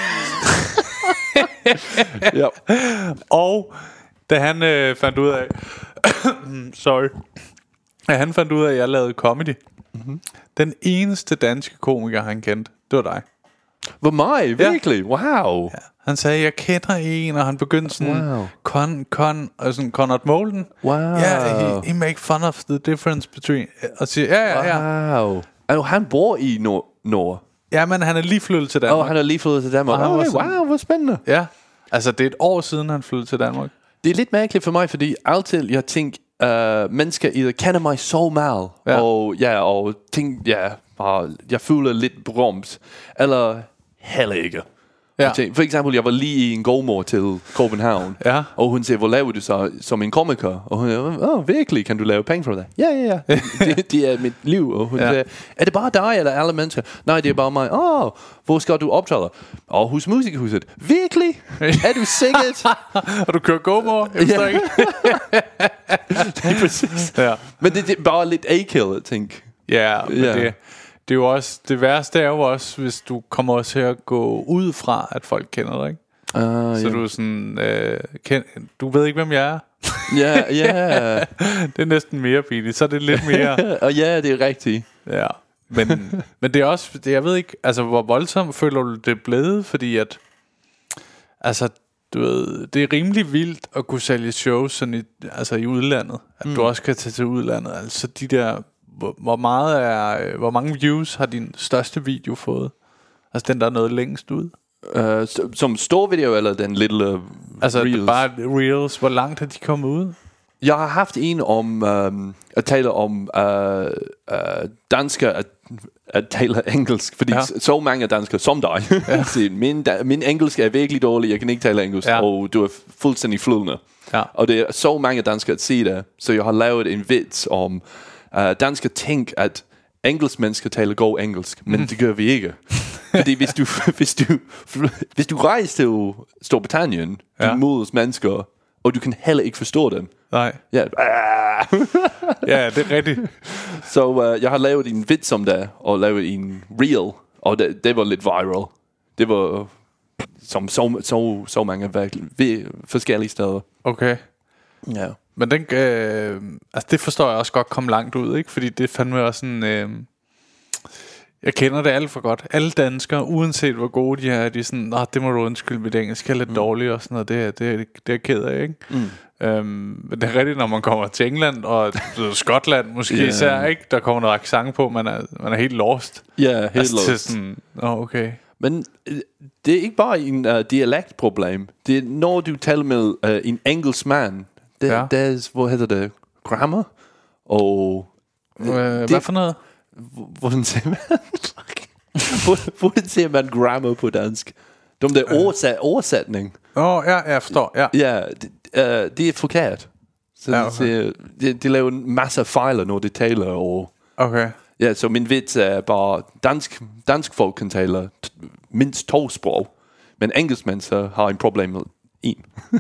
Ja. Og da han øh, fandt ud af sorry da han fandt ud af at jeg lavede comedy, mm-hmm. den eneste danske komiker han kendte, det var dig. Var mig? Virkelig? Ja. Wow. Ja. Han sagde, jeg kender en, og han begyndte sådan wow. Con, Con, og sådan Conrad Molden. Wow. Yeah, he, he make fun of the difference between, og siger, ja, ja, ja. Wow. Altså, han bor i Nor- Norge. Ja, men han er lige flyttet til Danmark. Åh, oh, han er lige flyttet til Danmark. Oh, okay, sådan, wow, hvor spændende. Ja, Altså, det er et år siden, han flyttede til Danmark. Det er lidt mærkeligt for mig, fordi altid jeg tænker, uh, mennesker either kender mig så meget, ja. og ja, og tænk, ja, og jeg føler lidt berømt, eller heller ikke. Ja. Tænker, for eksempel, jeg var lige i en gårdmor til København, ja. og hun siger, hvor laver du så som en komiker? Og hun siger, åh, virkelig, kan du lave penge for det? Ja, ja, ja, det, det er mit liv. Og hun ja. siger, er det bare dig, eller alle mennesker? Nej, det er bare mig. Åh, oh, hvor skal du optræde? Og hos Musikhuset. Virkelig? Er du sikkert? Har du kørt gårdmor? Jeg forstår ikke. Det er præcis. Ja. Men det, det er bare lidt akavet, tænk. Ja, men Ja. det, det er jo også, det værste er jo også, hvis du kommer til at gå ud fra, at folk kender dig, ikke? Uh, Så ja. du er sådan, øh, kend, du ved ikke, hvem jeg er. Ja, ja. Det er næsten mere pinligt, så er det lidt mere. Og ja, det er rigtigt. Ja, men, men det er også, det, jeg ved ikke, altså hvor voldsomt føler du det er blevet, fordi at, altså, du ved, det er rimelig vildt at kunne sælge shows sådan i, altså i udlandet, at mm. du også kan tage til udlandet, altså de der, hvor, hvor meget er, hvor mange views har din største video fået? Altså den, der er noget længst ud? Uh, som stor video, eller den lille uh, Altså reels? bare reels, hvor langt har de kommet ud? Jeg har haft en om um, at tale om uh, uh, danskere at, at tale engelsk, fordi ja. så mange danskere som dig ja. siger, min, da, min engelsk er virkelig dårlig, jeg kan ikke tale engelsk, ja. og du er fuldstændig flydende. Ja. Og det er så mange danskere at sige det, så jeg har lavet en vits om uh, danskere tænker, at engelskmænd taler god engelsk, men mm. det gør vi ikke. Fordi hvis du, hvis du, hvis du rejser til Storbritannien, ja. du mødes mennesker, og du kan heller ikke forstå dem. Nej. Ja, ja, det er rigtigt. Så uh, jeg har lavet en vits om det, og lavet en reel, og det, det var lidt viral. Det var som så, så, så mange virkelig, forskellige steder. Okay. Ja. Men den, øh, altså det forstår jeg også godt komme langt ud, ikke? Fordi det fandme også sådan, øh, jeg kender det alt for godt. Alle danskere, uanset hvor gode de er, de er sådan, nå, det må du undskylde, mit engelsk er lidt mm. dårligt og sådan noget. Det er, det er, det er jeg ked af, ikke? Mm. Øhm, men det er rigtigt, når man kommer til England og Skotland måske yeah. især, ikke? Der kommer noget accent på, man er, man er helt lost. Ja, yeah, helt altså, lost. Til sådan, oh, okay. Men det er ikke bare en uh, dialektproblem. Det er, når du taler med uh, en engelsk mand, det, ja. det er, hvad hedder det, grammar, og... Øh, det, hvad for noget? Hvordan siger man? Hvordan siger man grammar på dansk? De der oversat, oversætning. Åh, oh, ja, jeg forstår, ja. Ja, det, uh, det er forkert. Så ja, okay. de, de laver en masse fejler, når de taler. Og, okay. Ja, så min vits er bare, dansk, dansk folk kan tale t- mindst to sprog, men engelskmænd så har en problem med en.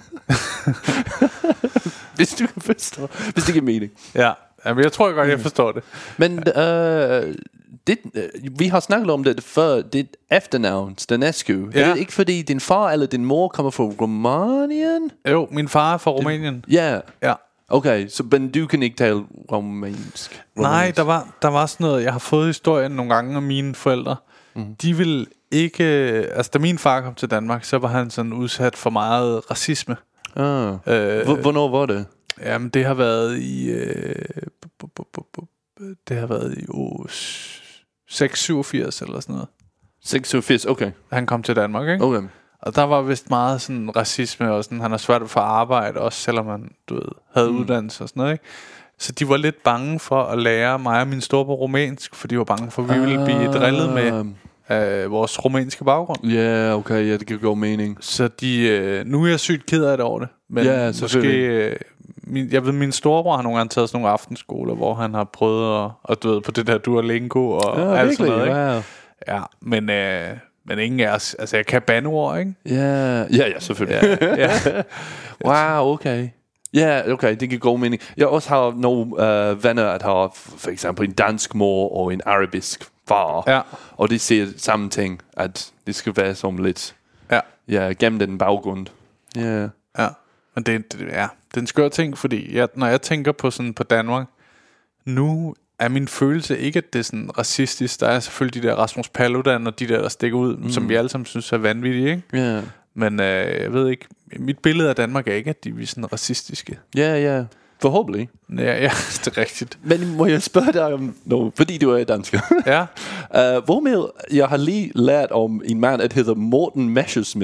Hvis du kan forstå, hvis det giver mening. Ja, men jeg tror godt, jeg forstår det. Men øh, det, øh, vi har snakket om det før, dit efternavn, Stănescu. Ja. Er det ikke fordi din far eller din mor kommer fra Rumænien? Jo, min far er fra Rumænien. Ja. Ja. Okay, så men du kan ikke tale rumænsk? Nej, der var, der var sådan noget, jeg har fået historien nogle gange af mine forældre. Mm. De vil ikke, altså da min far kom til Danmark, så var han sådan udsat for meget racisme. Ah. Øh, Hvornår var det? Jamen det har været i øh, bu, bu, bu, bu, det har været i oh, seks syvogfirs eller sådan noget. seks syvogfirs, okay. Han kom til Danmark, ikke? Okay. Og der var vist meget sådan racisme og sådan, han har svært at få arbejde også, selvom han, du ved, havde mm. uddannelse og sådan noget, ikke? Så de var lidt bange for at lære mig og min storebror rumænsk, for de var bange for, at vi uh, ville blive drillet med øh, vores rumænske baggrund. Ja, yeah, okay, ja, det kan gå mening. Så de, øh, nu er jeg sygt ked af det over det. Men yeah, måske, øh, min, jeg ved, min storebror har nogle gange taget sådan nogle aftenskoler, hvor han har prøvet at, at du ved, på det der Duolingo og ja, alt sådan noget, ikke? Ja, ja, men... Øh, Men ingen af os, altså jeg kan bandeord, ikke? Ja, yeah. ja, ja, selvfølgelig. Yeah, yeah. Wow, okay. Ja, yeah, okay, det kan gå mening. Jeg også har nogle uh, venner, der har for eksempel en dansk mor og en arabisk far. Ja. Og de siger samme ting, at det skal være som lidt, ja, ja, gennem den baggrund. Ja. Yeah. Ja, men det, det, ja, det er en skør ting, fordi jeg, når jeg tænker på sådan på Danmark, nu er min følelse ikke, at det er sådan racistisk. Der er selvfølgelig de der Rasmus Paludan og de der, der stikker ud, mm. som vi alle sammen synes er vanvittige, ikke? Yeah. Men øh, jeg ved ikke, mit billede af Danmark er ikke, at de er sådan racistiske. Ja, yeah, ja. Yeah. Forhåbentlig. Ja, ja, det er rigtigt. Men må jeg spørge dig om noget, fordi du er dansker? Ja. uh, hvor med, jeg har lige lært om en mand, der hedder Morten Messerschmidt.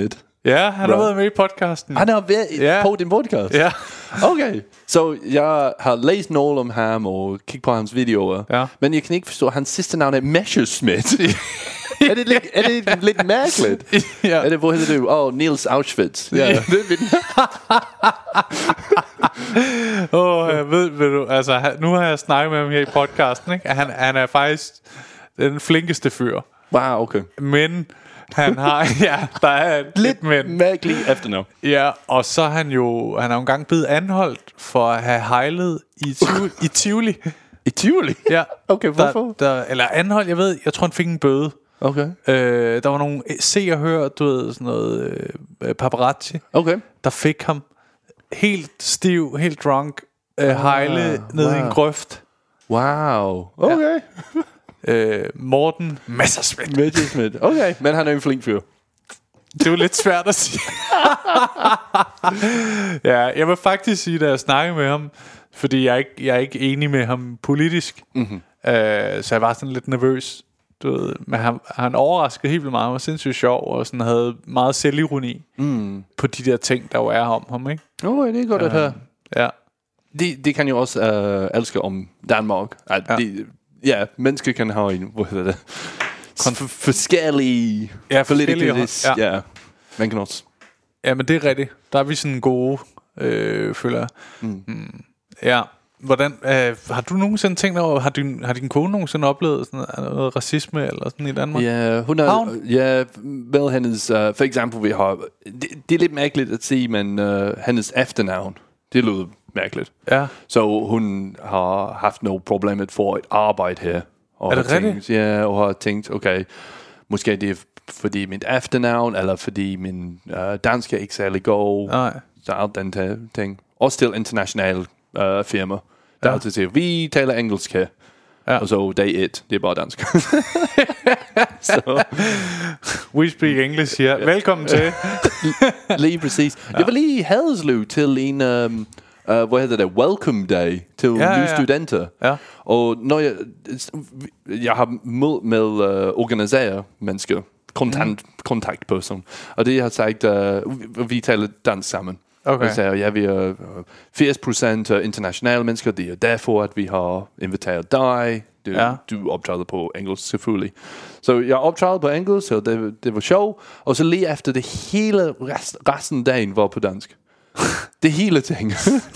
Ja, han Right. har været med i podcasten. Han har været Ja. på din podcast? Ja. Okay. Så jeg har læst noget om ham og kigget på hans videoer. Ja. Men jeg kan ikke forstå, at hans sidste navn er Messerschmidt. er, det lidt, er det lidt mærkeligt? Ja. Er det, hvor hedder du? Åh, oh, Niels Auschwitz. Ja. Det er mit- Åh, oh, jeg ved, ved du, altså, han, nu har jeg snakket med ham her i podcasten, ikke? Han, han er faktisk den flinkeste fyr. Wow, okay. Men han har, ja, der er lidt, lidt men. Mærkeligt efternavn. Ja, og så er han jo, han er jo engang blevet anholdt for at have hejlet i, Tivoli, i Tivoli. I Tivoli? Ja. Okay, hvorfor? Der, der, eller anholdt, jeg ved, jeg tror han fik en bøde. Okay. Øh, der var nogle se og hør, du ved, sådan noget øh, paparazzi, Okay. der fik ham helt stiv, helt drunk, øh, hejle Ah, ned wow. i en grøft. Wow. Okay. Øh, Morten Messerschmidt. Messerschmidt. Okay, men han er en flink fyr. Det er jo lidt svært at sige. Ja, jeg vil faktisk sige, da jeg snakkede med ham, fordi jeg er ikke, jeg er ikke enig med ham politisk, mm-hmm. øh, så jeg var sådan lidt nervøs. Du ved, men han, han overraskede helt vildt meget. Han var sindssygt sjov og sådan havde meget selvironi mm. på de der ting, der jo er om ham, ikke? Okay, det er godt at høre. Ja. Det, det kan jo også uh, elske om Danmark. At Ja. de, ja, mennesker kan have en, hvad hedder det, Kon- forskellige Ja, forskellige politikere. hold, ja. Ja, man kan også. Ja, men det er rigtigt. Der er vi sådan gode, øh, føler jeg. Mm. Mm. Ja. Hvordan, øh, har du nogensinde tænkt over, har din, har din kone nogensinde oplevet sådan noget racisme eller sådan i Danmark? Ja, hun Har har, hun? ja, med hendes, uh, for eksempel, vi har, det, det er lidt mærkeligt at sige, men uh, hendes efternavn, det lyder mærkeligt. Ja. Så hun har haft noget problem med for at arbejde her. Og Er det har tænkt, rigtigt? ja, og har tænkt, okay, måske det er fordi mit efternavn, eller fordi min uh, dansk er ikke særlig god. Nej. Så alt den der ting. Også til internationale uh, firma. Der Ja. altid siger, vi taler engelsk her. Ja. Og så det er it. Det er bare dansk. så, We speak English here. Velkommen til. lige præcis. Ja. Jeg var lige i Haderslev til en, um, uh, hvad hedder det, welcome day til Ja, ja, nye ja. studenter. Ja. Og når jeg, jeg har mødt med uh, organisere mennesker, kontant, mm. kontaktperson, og det jeg har sagt, uh, vi, vi taler dansk sammen. Okay. Jeg sagde, ja, vi er firs procent internationale mennesker, det er derfor, at vi har inviteret dig. Du, Ja. du optræder på engelsk, selvfølgelig. Så jeg optræder på engelsk, og det, det var sjovt. Og så lige efter det hele rest, resten af dagen var på dansk. Det hele ting.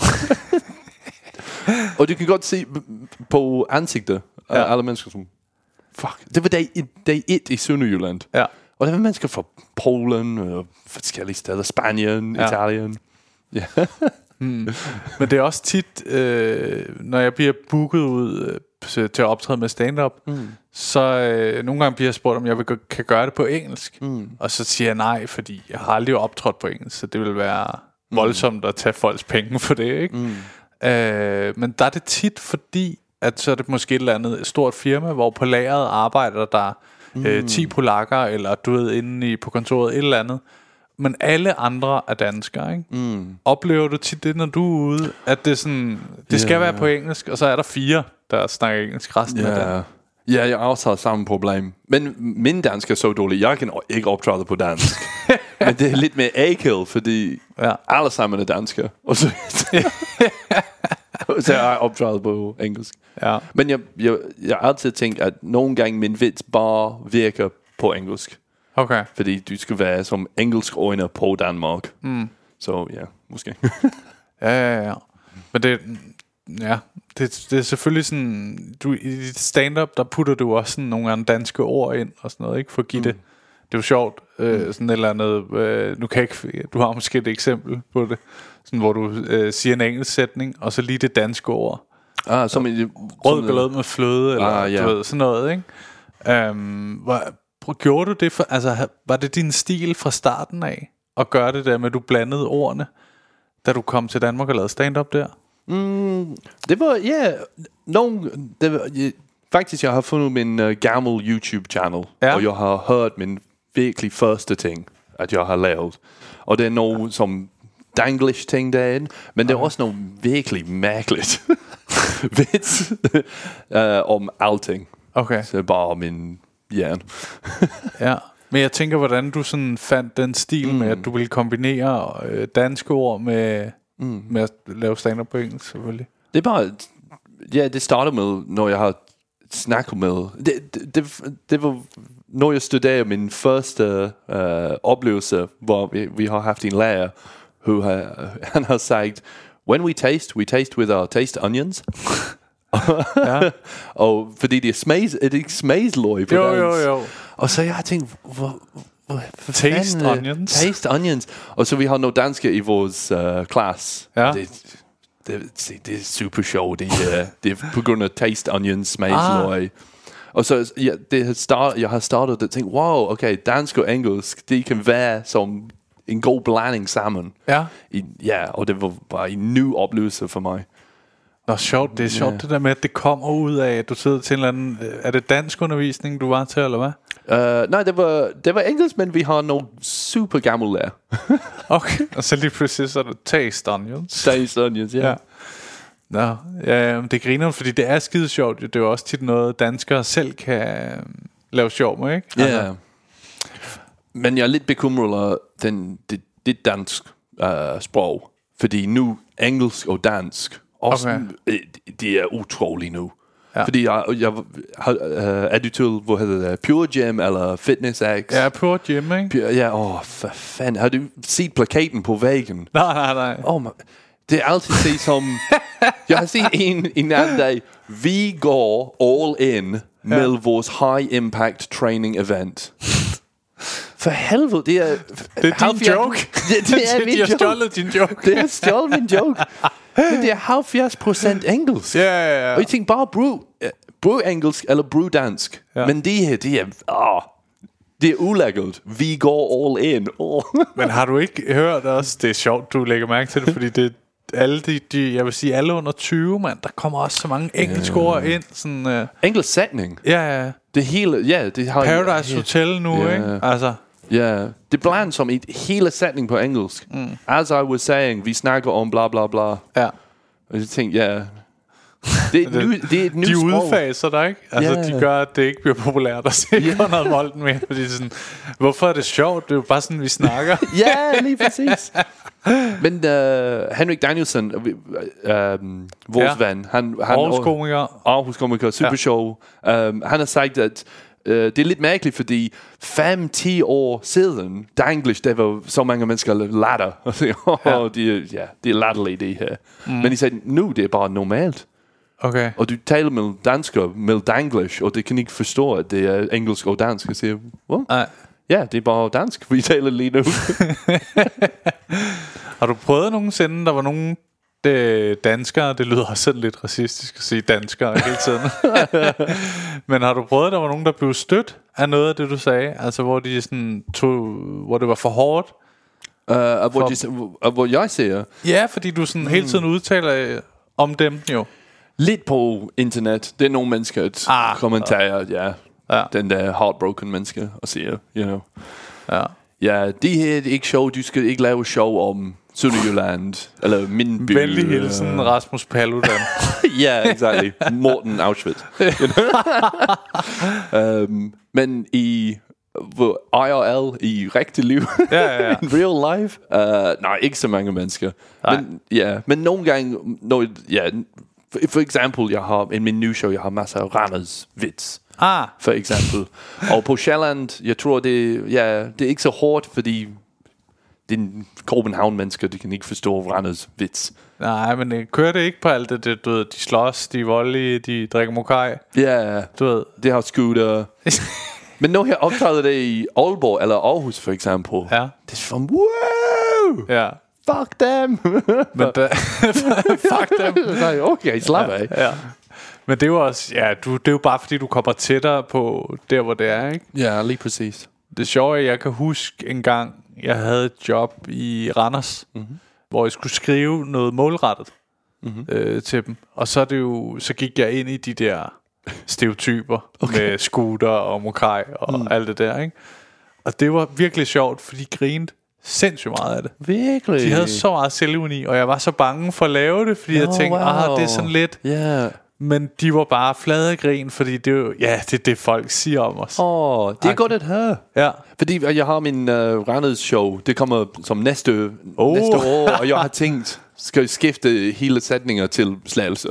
Og du kan godt se på ansigter af Ja. alle mennesker som, fuck, det var dag, dag et i Sønderjylland. Ja. Og der var mennesker fra Polen og forskellige steder, Spanien, Ja. Italien. Ja. Men det er også tit, øh, når jeg bliver booket ud øh, til til at optræde med stand-up, mm. så øh, nogle gange bliver jeg spurgt, om jeg vil, gø- kan gøre det på engelsk. Mm. Og så siger jeg nej, fordi jeg har aldrig optrådt på engelsk, så det vil være mm. voldsomt at tage folks penge for det, ikke? Mm. Øh, men der er det tit, fordi at så er det måske et eller andet stort firma, hvor på lageret arbejder der mm. øh, ti polakker, eller du ved, inde i, på kontoret et eller andet. Men alle andre er danskere, ikke? Mm. Oplever du tit det, når du er ude, at det, sådan, det skal Ja. være på engelsk, og så er der fire, der snakker engelsk resten af Ja. dagen? Ja, jeg også har samme problem. Men min dansk er så dårlig, jeg kan ikke optræde på dansk. Men det er lidt mere akavet, fordi Ja. alle sammen er danskere. Og så, så jeg har optrædet på engelsk. Ja. Men jeg, jeg, jeg har altid tænkt, at nogle gange min vits bare virker på engelsk. Okay. Fordi du skal være som engelsk øjne på Danmark. Mm. Så ja, måske. Ja, ja, ja. Men det, ja, det, det er selvfølgelig sådan, du, i dit stand-up, der putter du også sådan nogle gange danske ord ind og sådan noget, ikke? For at give mm. det. Det er jo sjovt, øh, sådan et eller andet, øh, nu kan jeg ikke, du har måske et eksempel på det, sådan, hvor du øh, siger en engelsk sætning, og så lige det danske ord. Ah, som en, Rød glød med fløde, eller Ah, ja. du ved, sådan noget, ikke? Um, hvor, gjorde du det for, altså, var det din stil fra starten af, at gøre det der med, at du blandede ordene, da du kom til Danmark og lavede stand-up der? Mm, det var, ja, yeah, nogen, det var, ja, faktisk jeg har fundet min uh, gammel YouTube-channel, Ja. og jeg har hørt min virkelig første ting, at jeg har lavet. Og det er noget som danglish ting derinde, men det er også noget virkelig mærkeligt vits uh, om alting. Okay, Så det er bare min hjerne. ja. Men jeg tænker, hvordan du sådan fandt den stil mm. med, at du ville kombinere øh, danske ord med, mm. med at lave stand-up på engelsk, selvfølgelig. Det er bare... Ja, det startede med, når jeg har snakket med... Det, det, det, det var, når jeg studerede min første øh, oplevelse, hvor vi, vi har haft en lærer, who har, han har sagt, when we taste, we taste with our taste onions. Ja. Og fordi det er smags, er det ikke smagsløg på jo, dansk? Jo, jo, jo. Og så jeg har tænkt, hvor... hvor taste fanden, onions. Taste onions. Og så vi har noget danske i vores uh, klasse. Ja. Det, det, det, det er super sjovt. Det, uh, det er på grund af taste onions, smagsløg. Ah. Og så ja, det har start, jeg har startet at tænke, wow, okay, dansk og engelsk, det kan være som en god blanding sammen. Ja. I, ja, og det var bare en ny oplevelse for mig. Nå, sjovt. Det er sjovt, yeah. det der med, at det kommer ud af, at du sidder til en eller anden... Er det dansk undervisning, du var til, eller hvad? Uh, nej, det var, det var engelsk, men vi har nogle super gamle lærer. Okay. Og så lige pludselig så er det taste onions. Taste onions, yeah. Ja. Nå, ja, det griner, fordi det er skide sjovt. Det er jo også tit noget, danskere selv kan lave sjov med, ikke? Ja. Yeah. Men jeg er lidt bekymret over den, det, det dansk uh, sprog. Fordi nu engelsk og dansk, også, okay. det, det er utroligt nu. Ja. Fordi jeg, jeg har, uh, er du til, hvad hedder det, Pure Gym eller Fitness X? Ja, Pure Gym, ikke? Pure, ja, åh, for fanden. Har du set plakaten på væggen? Nej, nej, nej. Oh, man. Det er altid set som... jeg har set en, en anden dag. Vi går all in med ja. vores high impact training event. For helvede, det er... Det er din joke. Det, det er min joke. De har stjålet din joke. Det har stjålet min joke. Men det er halvfjerds procent engelsk. Ja, ja, ja. Og jeg tænker bare brug, brug engelsk eller brug dansk. Ja. Men det her, det er... Åh, det er ulækkert. Vi går all in. Oh. Men har du ikke hørt også, det er sjovt, du lægger mærke til det, fordi det alle de, de, jeg vil sige alle under tyve, mand, der kommer også så mange engelske ord ind. Sådan, uh, engelsk sætning. Ja, ja. Det hele, ja. Det har Paradise Hotel nu, yeah. ikke? Altså. Ja, yeah. Det blandt som et hele sætning på engelsk. Mm. As I was saying, vi snakker om bla bla bla. Ja. Og jeg tænkte, ja... Det er, et ny, det er et nyt de sprog. udfaser der, ikke? Altså, yeah. de gør, at det ikke bliver populært at se yeah. noget Molten mere. Fordi sådan, hvorfor er det sjovt? Det er jo bare sådan, vi snakker. Ja, lige præcis. Men uh, Henrik Danielsen, uh, um, vores ja. ven, han, han Aarhus-komiker. Aarhus-komiker, super ja. show. Um, han har sagt, at uh, det er lidt mærkeligt, fordi fem ti år siden, Danglish, der var så mange mennesker latter. Og så, oh, ja. de, ja, det er latterligt, det her. Mm. Men de sagde, nu det er bare normalt. Okay. Og du taler med dansker med Danglish, og det kan ikke forstå, at det er engelsk og dansk. Jeg siger, well, ja, det er bare dansk, vi taler lige nu. Har du prøvet nogensinde, der var nogen det, danskere, det lyder også sådan lidt racistisk at sige danskere hele tiden. Men har du prøvet, der var nogen, der blev stødt af noget af det, du sagde? Altså, hvor de sådan tog, hvor det var for hårdt? Uh, for, hvor, de, uh, hvor jeg siger? Ja, fordi du sådan mm. hele tiden udtaler om dem, jo. Lidt på internet. Det er nogle mennesker, der ah, kommentarer, ja, ja. Den der heartbroken mennesker, og siger, you know. Ja. Ja, det her er ikke show. Du skal ikke lave show om Sønderjylland, eller min by. Venlig hilsen, uh, Rasmus Paludan. Ja, yeah, exactly. Morten Auschwitz. um, men i I R L, i rigtig liv, ja, ja, ja. in real life, uh, nej, ikke så mange mennesker. Nej. Men, ja, men nogle gange, når, ja, for, for eksempel, jeg har i min nye show, jeg har masser af Randers vits. Ah. For eksempel. Og på Sjælland, jeg tror, det, ja, det er ikke så hårdt, fordi det er København-mennesker, de kan ikke forstå Randers vits. Nej, men det kører det ikke på alt det, det, du ved, de slås, de er voldelige, de drikker mokai. Ja, du ved. Det har scooter. Men når jeg optræder det i Aalborg eller Aarhus for eksempel, ja. det er som, wow! Ja. Fuck them! Men da, fuck them! Okay, slap af. Ja, ja. Men det er jo også, ja, du, det er jo bare fordi, du kommer tættere på der, hvor det er, ikke? Ja, lige præcis. Det sjove er, at jeg kan huske en gang, jeg havde et job i Randers, mm-hmm. hvor jeg skulle skrive noget målrettet mm-hmm. øh, til dem. Og så, er det jo, så gik jeg ind i de der stereotyper okay. med scooter og mokai og mm. alt det der, ikke? Og det var virkelig sjovt, for de grinede sindssygt meget af det. Virkelig? De havde så meget selvuni, og jeg var så bange for at lave det, fordi oh, jeg tænkte, wow. ah, det er sådan lidt... Yeah. Men de var bare flade af grin, fordi det er jo, ja, det er det folk siger om os. Åh, oh, det er godt at høre. Ja. Fordi jeg har min uh, Randers show. Det kommer som næste, Oh. næste år. Og jeg har tænkt, skal jeg skifte hele sætninger til Slagelse.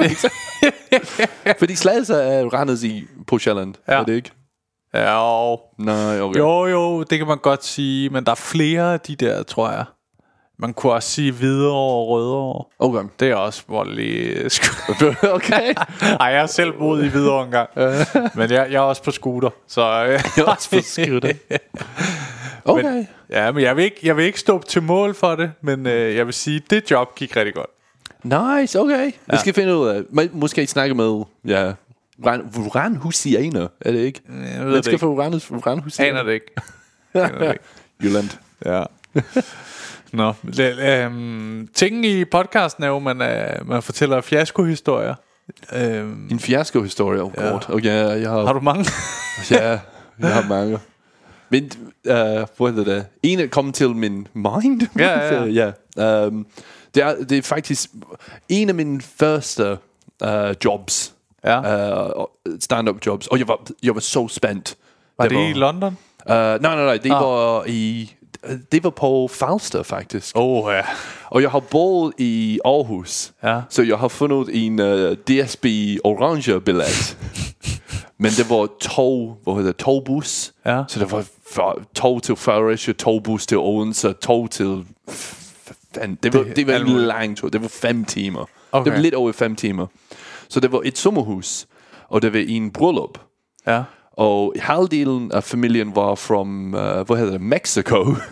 Fordi Slagelse er Randers i på Sjælland. Ja. Er det ikke? Ja, jo. Nej, okay. jo, jo, det kan man godt sige. Men der er flere af de der, tror jeg. Man kunne også sige Hvidovre og Rødovre. Okay. Det er også voldelig. Okay. Ej, jeg har selv boet i Hvidovre en gang. Men jeg, jeg er også på scooter. Så Jeg er også på scooter. Okay. Men, ja, men jeg vil, ikke, jeg vil ikke stå til mål for det. Men øh, jeg vil sige, det job gik rigtig godt. Nice, okay. Ja. Jeg skal finde ud af. Må- Måske snakke med, ja, Uranhusianer, er det ikke? Jeg ved Man det skal ikke. få Uranhusianer. Aner det ikke. Aner det ikke. Jylland. Ja. Nå, l- øhm, tingen i podcasten er jo, man, øh, man fortæller fiaskohistorier. Øhm, En fiasko-historie, oh Ja. god. Okay, jeg har, har du mange? ja, jeg har mange. Men, uh, hvad hedder det? En er kommet til min mind. Ja, ja, ja. ja. Um, det, er, det er faktisk en af mine første uh, jobs. Ja. Uh, stand-up jobs. Og jeg var, jeg var så spændt. Var det, det i London? Uh, nej, nej, nej. Det Ah. var i... Det var på Falster, faktisk. Åh, oh, ja. Og jeg har boet i Aarhus. Ja. Så jeg har fundet en uh, D S B orange billet. Men det var tog, hvad hedder det, togbus. Ja. Så det var fra, tog til Fredericia, togbus til Odense, tog til... Fan, det var, Det- det var en alvorligt. lang tur. Det var fem timer. Okay. Det var lidt over fem timer. Så det var et sommerhus. Og det var en bryllup. Ja. Og halvdelen af familien var fra, uh, hvad hedder det, Mexico.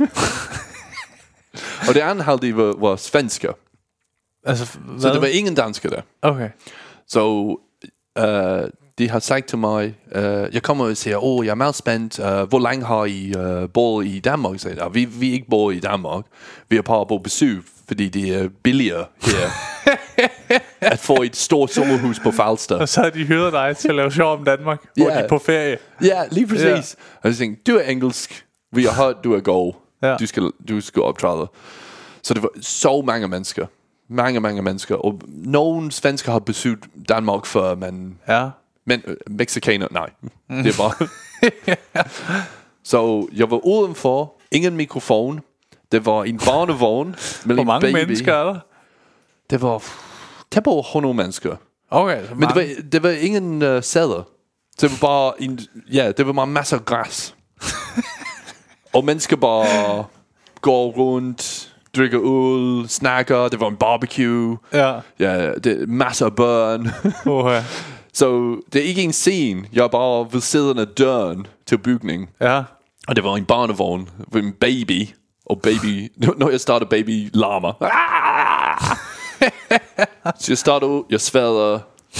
Og det andet halvdel var, var svensker. Altså, hvad? Så der var ingen dansker der. Okay. Så uh, de har sagt til mig, uh, jeg kommer og siger, åh, oh, jeg er meget spændt. Uh, hvor længe har I uh, boet i Danmark? Så jeg, vi, vi er ikke boet i Danmark. Vi er bare på besøg, fordi det er billigere her. At få et stort sommerhus på Falster. Og så har de hyret dig til at lave sjov om Danmark, hvor Ja. de er på ferie. Ja, lige præcis. Yeah. Og jeg tænkte, du er engelsk. Vi har hørt, du er god. Ja. Du skal, du skal optræde. Så det var så mange mennesker. Mange, mange mennesker. Og nogle svensker har besøgt Danmark før, men... Ja. Men øh, mexikaner, nej. Det er bare... Så jeg var udenfor. Ingen mikrofon. Det var en barnevogn med Hvor en mange baby. mennesker er der? Det var... Det var hundrede mennesker. Okay, så Men det mange. var, det var ingen uh, sæder. Det var bare en, ja, det var bare masser af græs. Og mennesker bare går rundt, drikker øl, snakker. Det var en barbecue. Ja. Ja, det er masser af børn. Oh, ja. Så det er ikke en scene. Jeg er bare ved siden af døren til bygningen. Ja. Og det var en barnevogn med en baby. Og baby, når jeg starter, baby larmer. Ah! Så jeg starter ud, jeg sveder.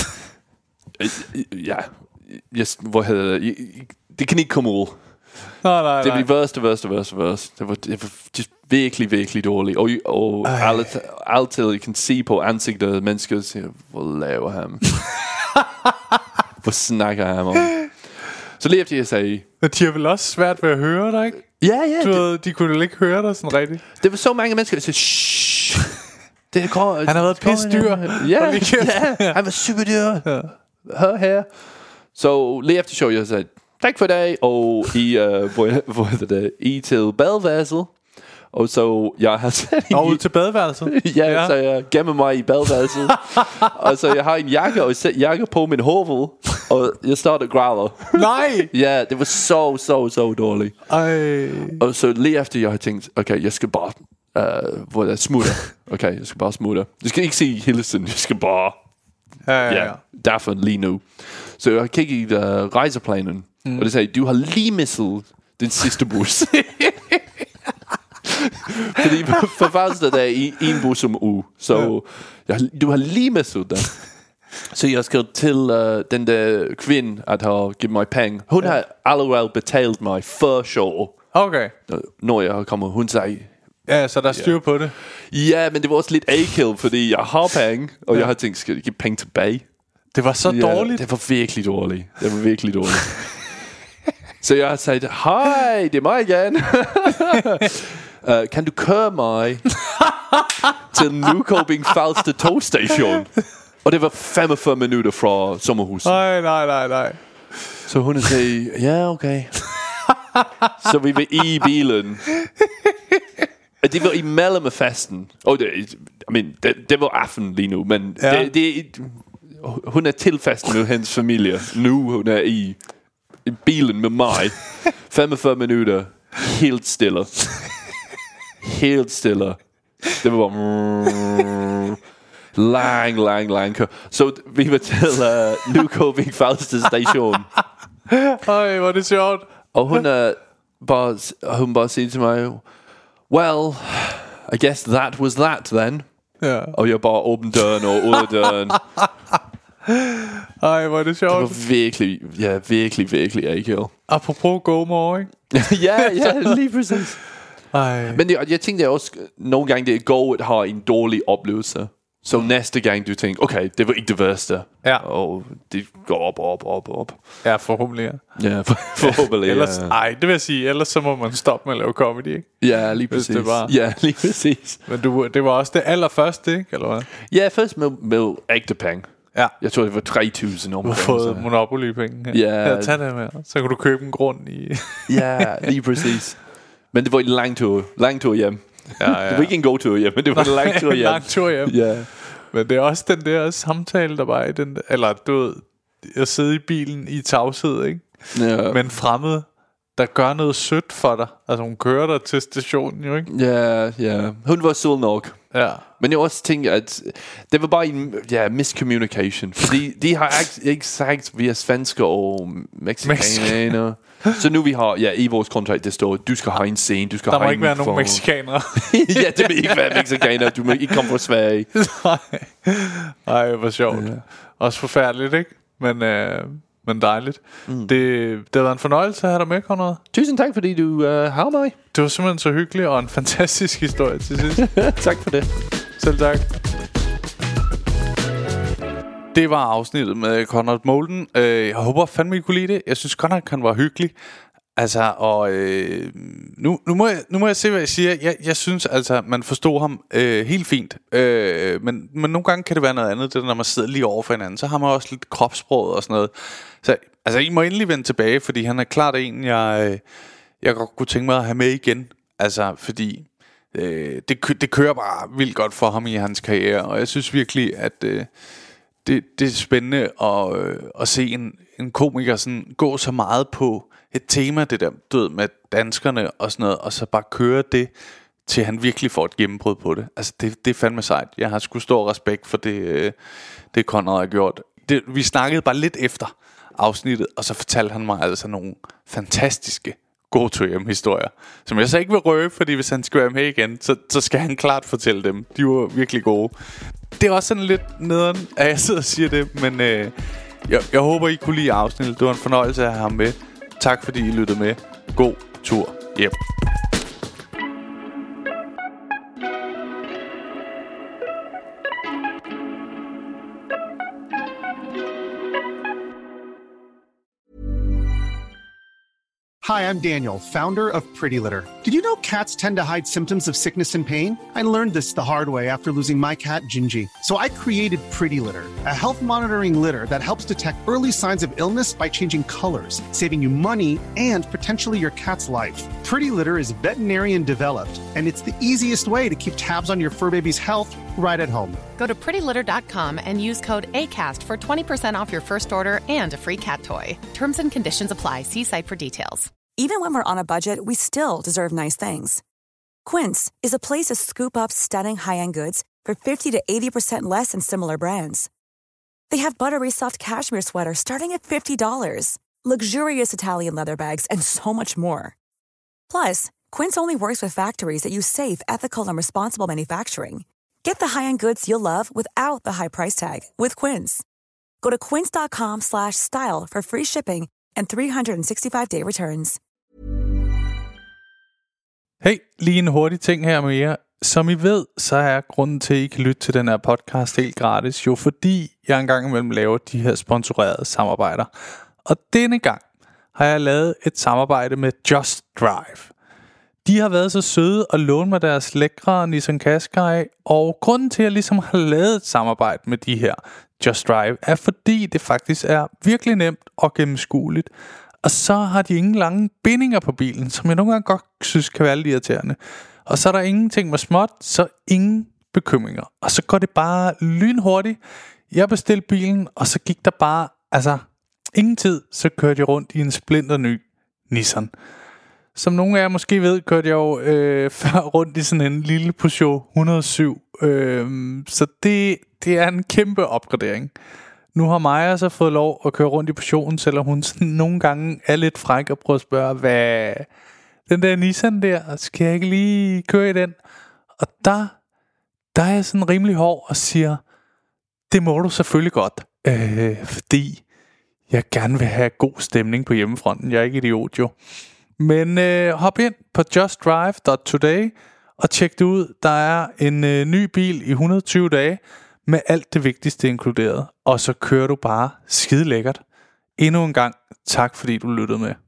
Ja, jeg, hvor hedder det? Jeg, det kan ikke komme ud. Nej, nej, Det nej. blev værste, værste, værste, værste. Det var, det var just virkelig, virkelig dårligt. Og, og alt, altid, jeg kan se på ansigtet af mennesker, siger, hvor laver han? Hvor snakker han om? Så lige efter jeg sagde, Men de har vel også svært ved at høre dig, ikke? ja, ja, Du det, ved, de kunne vel ikke høre dig sådan rigtigt. det var så mange mennesker, der sagde, shh. Det går, Han har været pisse dyr. Ja, Hold lige kæft. ja, han var super dyr. Ja. Hør her. Så lige efter show, jeg sagde, tak for i dag, og I, uh, hvor, hvor hedder det, I til badeværelset. Og så jeg har sat en, Og ud til badeværelset. ja, ja, så jeg gemmer mig i badeværelset. Og så jeg har en jakke, og sæt jakke på min hoved, og jeg starter græder. Nej! Ja, det var så, så, så dårligt. Ej. Og så lige efter jeg har tænkt, okay, jeg skal bare uh, hvor der smutter. Okay, jeg skal bare smutte. Jeg skal ikke sige hele tiden, jeg skal bare, Ja, ja, ja, ja. derfor lige nu. Så jeg har kigget i uh, rejseplanen, mm. og det sagde, du har lige misset den sidste bus. Fordi for første dag i en bus om uge, så jeg, du har lige misset den. Så jeg skal til uh, den der kvinde, at har givet mig penge. Hun ja. har allerede betalt mig for show. Okay. Når jeg har kommet, hun sagde, Ja, så der er styr på det. ja, men det var også lidt akavet, fordi jeg har penge, og ja. jeg har tænkt, skal jeg give penge tilbage? Det var så Ja, dårligt. det var virkelig dårligt. Det var virkelig dårligt. Så jeg har sagt, hej, det er mig igen. uh, kan du køre mig til Nykøbing Falster togstation? Og det var femogfyrre minutter fra sommerhuset. Nej, nej, nej, nej. Så hun sagde, ja, okay. Så vi var i bilen. Det var imellem festen. Og det, I mean, det, det var aften lige nu, men ja. det, det, hun er til festen med hendes familie. Nu hun er i, i bilen med mig. femogfyrre minutter. Helt stille. Helt stille. Det var bare... lang, lang, lang kø. Så vi var til uh, Nykøbing Falster station. Ej, hvor er det sjovt. Og hun er bare, hun bare siger til mig, well, I guess that was that then. Ja. Og jeg bare åbne døren og ud af døren. Ej, hvor er det sjovt. Det var virkelig, ja, virkelig, virkelig akavet. Apropos GoMore, ikke? ja, ja, lige præcis. Ej. Men jeg, jeg tænkte også, nogle gange det er godt at have en dårlig oplevelse. Så næste gang du tænker, okay, det var ikke det værste. Ja. Og det går op, op, op, op. Ja, forhåbentlig. Ja, for, forhåbentlig. Ellers, ja. Ej, det vil jeg sige, ellers så må man stoppe med at lave comedy, ikke? Ja, lige præcis. Det var. Ja, lige præcis. Men du, det var også det allerførste, ikke? Eller hvad? Ja, først med, med ægte penge. Ja. Jeg tror, det var tre tusind om. Du har fået Monopoly-penge. Ja. Ja, tag det med. Så kan du købe en grund i... Ja, lige præcis. Men det var en lang tur. Lang tur hjem. Ja, ja. Det var ikke en god tur hjem, men det var en lang tur hjem. lang tur hjem. Ja. Men det er også den der samtale, der var i den... Eller du ved, at sidde i bilen i tavshed, ikke? Ja. Men fremmed, der gør noget sødt for dig. Altså hun kører dig til stationen, jo, ikke? Ja, ja. Hun var sød nok. Ja. Men jeg også tænker, at det var bare en ja, miscommunication. Fordi de har ikke, ikke sagt, at vi er svensker og mexikanere. Så nu vi har, ja, i vores kontrakt, det står, du skal have en scene, du skal der have må ikke være for... nogen mexikanere. ja, det må ikke være mexikanere, du må ikke komme fra Sverige. Nej. Ej, hvor sjovt. Ja. Også forfærdeligt, ikke? Men, øh, men dejligt. Mm. Det, det har været en fornøjelse at have dig med, Conrad. Tusind tak, fordi du øh, har mig. Det var simpelthen så hyggeligt, og en fantastisk historie til sidst. Tak for det. Selv tak. Det var afsnittet med Conrad Molden. Jeg håber fandme I kunne lide det. Jeg synes Conrad kan var hyggelig. Altså, og øh, nu, nu, må jeg, nu må jeg se, hvad jeg siger. Jeg, jeg synes altså, man forstod ham øh, helt fint. Øh, men, men nogle gange kan det være noget andet, det, når man sidder lige over for hinanden. Så har man også lidt kropssproget og sådan noget. Så altså, I må endelig vende tilbage, fordi han er klart en, jeg, øh, jeg godt kunne tænke mig at have med igen. Altså, fordi øh, det, det kører bare vildt godt for ham i hans karriere. Og jeg synes virkelig, at... Øh, Det, det er spændende at, øh, at se en, en komiker sådan, gå så meget på et tema, det der død med danskerne og sådan noget, og så bare køre det, til han virkelig får et gennembrud på det. Altså det, det er fandme sejt. Jeg har sgu stor respekt for det, øh, det Conrad har gjort. Det, vi snakkede bare lidt efter afsnittet, og så fortalte han mig altså nogle fantastiske go to hjem historier, som jeg så ikke vil røbe, fordi hvis han skal være med igen, så, så skal han klart fortælle dem. De var virkelig gode. Det er også sådan lidt nederen, at jeg sidder og siger det, men øh, jeg, jeg håber, I kunne lide afsnittet. Det var en fornøjelse at have ham med. Tak fordi I lyttede med. God tur hjem. Hi, I'm Daniel, founder of Pretty Litter. Did you know cats tend to hide symptoms of sickness and pain? I learned this the hard way after losing my cat, Gingy. So I created Pretty Litter, a health monitoring litter that helps detect early signs of illness by changing colors, saving you money and potentially your cat's life. Pretty Litter is veterinarian developed, and it's the easiest way to keep tabs on your fur baby's health right at home. Go to pretty litter dot com and use code ACAST for twenty percent off your first order and a free cat toy. Terms and conditions apply. See site for details. Even when we're on a budget, we still deserve nice things. Quince is a place to scoop up stunning high-end goods for fifty to eighty percent less than similar brands. They have buttery soft cashmere sweaters starting at fifty dollars, luxurious Italian leather bags, and so much more. Plus, Quince only works with factories that use safe, ethical, and responsible manufacturing. Get the high-end goods you'll love without the high price tag with Quince. Go to quince dot com slash style for free shipping and three sixty-five day returns. Hey, lige en hurtig ting her med jer. Som I ved, så er grunden til, at I kan lytte til den her podcast helt gratis, jo fordi jeg engang imellem laver de her sponsorerede samarbejder. Og denne gang har jeg lavet et samarbejde med Just Drive. De har været så søde at låne mig deres lækre Nissan Qashqai, og grunden til, at jeg ligesom har lavet et samarbejde med de her Just Drive, er fordi det faktisk er virkelig nemt og gennemskueligt. Og så har de ingen lange bindinger på bilen, som jeg nogle gange godt synes kan være lidt irriterende. Og så er der ingenting med småt, så ingen bekymringer. Og så går det bare lynhurtigt. Jeg bestilte bilen, og så gik der bare, altså ingen tid, så kørte jeg rundt i en splinter ny Nissan. Som nogle af jer måske ved, kørte jeg jo øh, før rundt i sådan en lille Peugeot et hundrede og syv. Øh, så det, det er en kæmpe opgradering. Nu har Maja så fået lov at køre rundt i Peugeoten, selvom hun sådan nogle gange er lidt fræk og prøver at spørge, hvad den der Nissan der, skal jeg ikke lige køre i den? Og der, der er jeg sådan rimelig hård og siger, det må du selvfølgelig godt, øh, fordi jeg gerne vil have god stemning på hjemmefronten. Jeg er ikke idiot jo. Men øh, hop ind på just drive dot today og tjek det ud. Der er en øh, ny bil i et hundrede og tyve dage med alt det vigtigste inkluderet. Og så kører du bare skide lækkert. Endnu en gang tak fordi du lyttede med.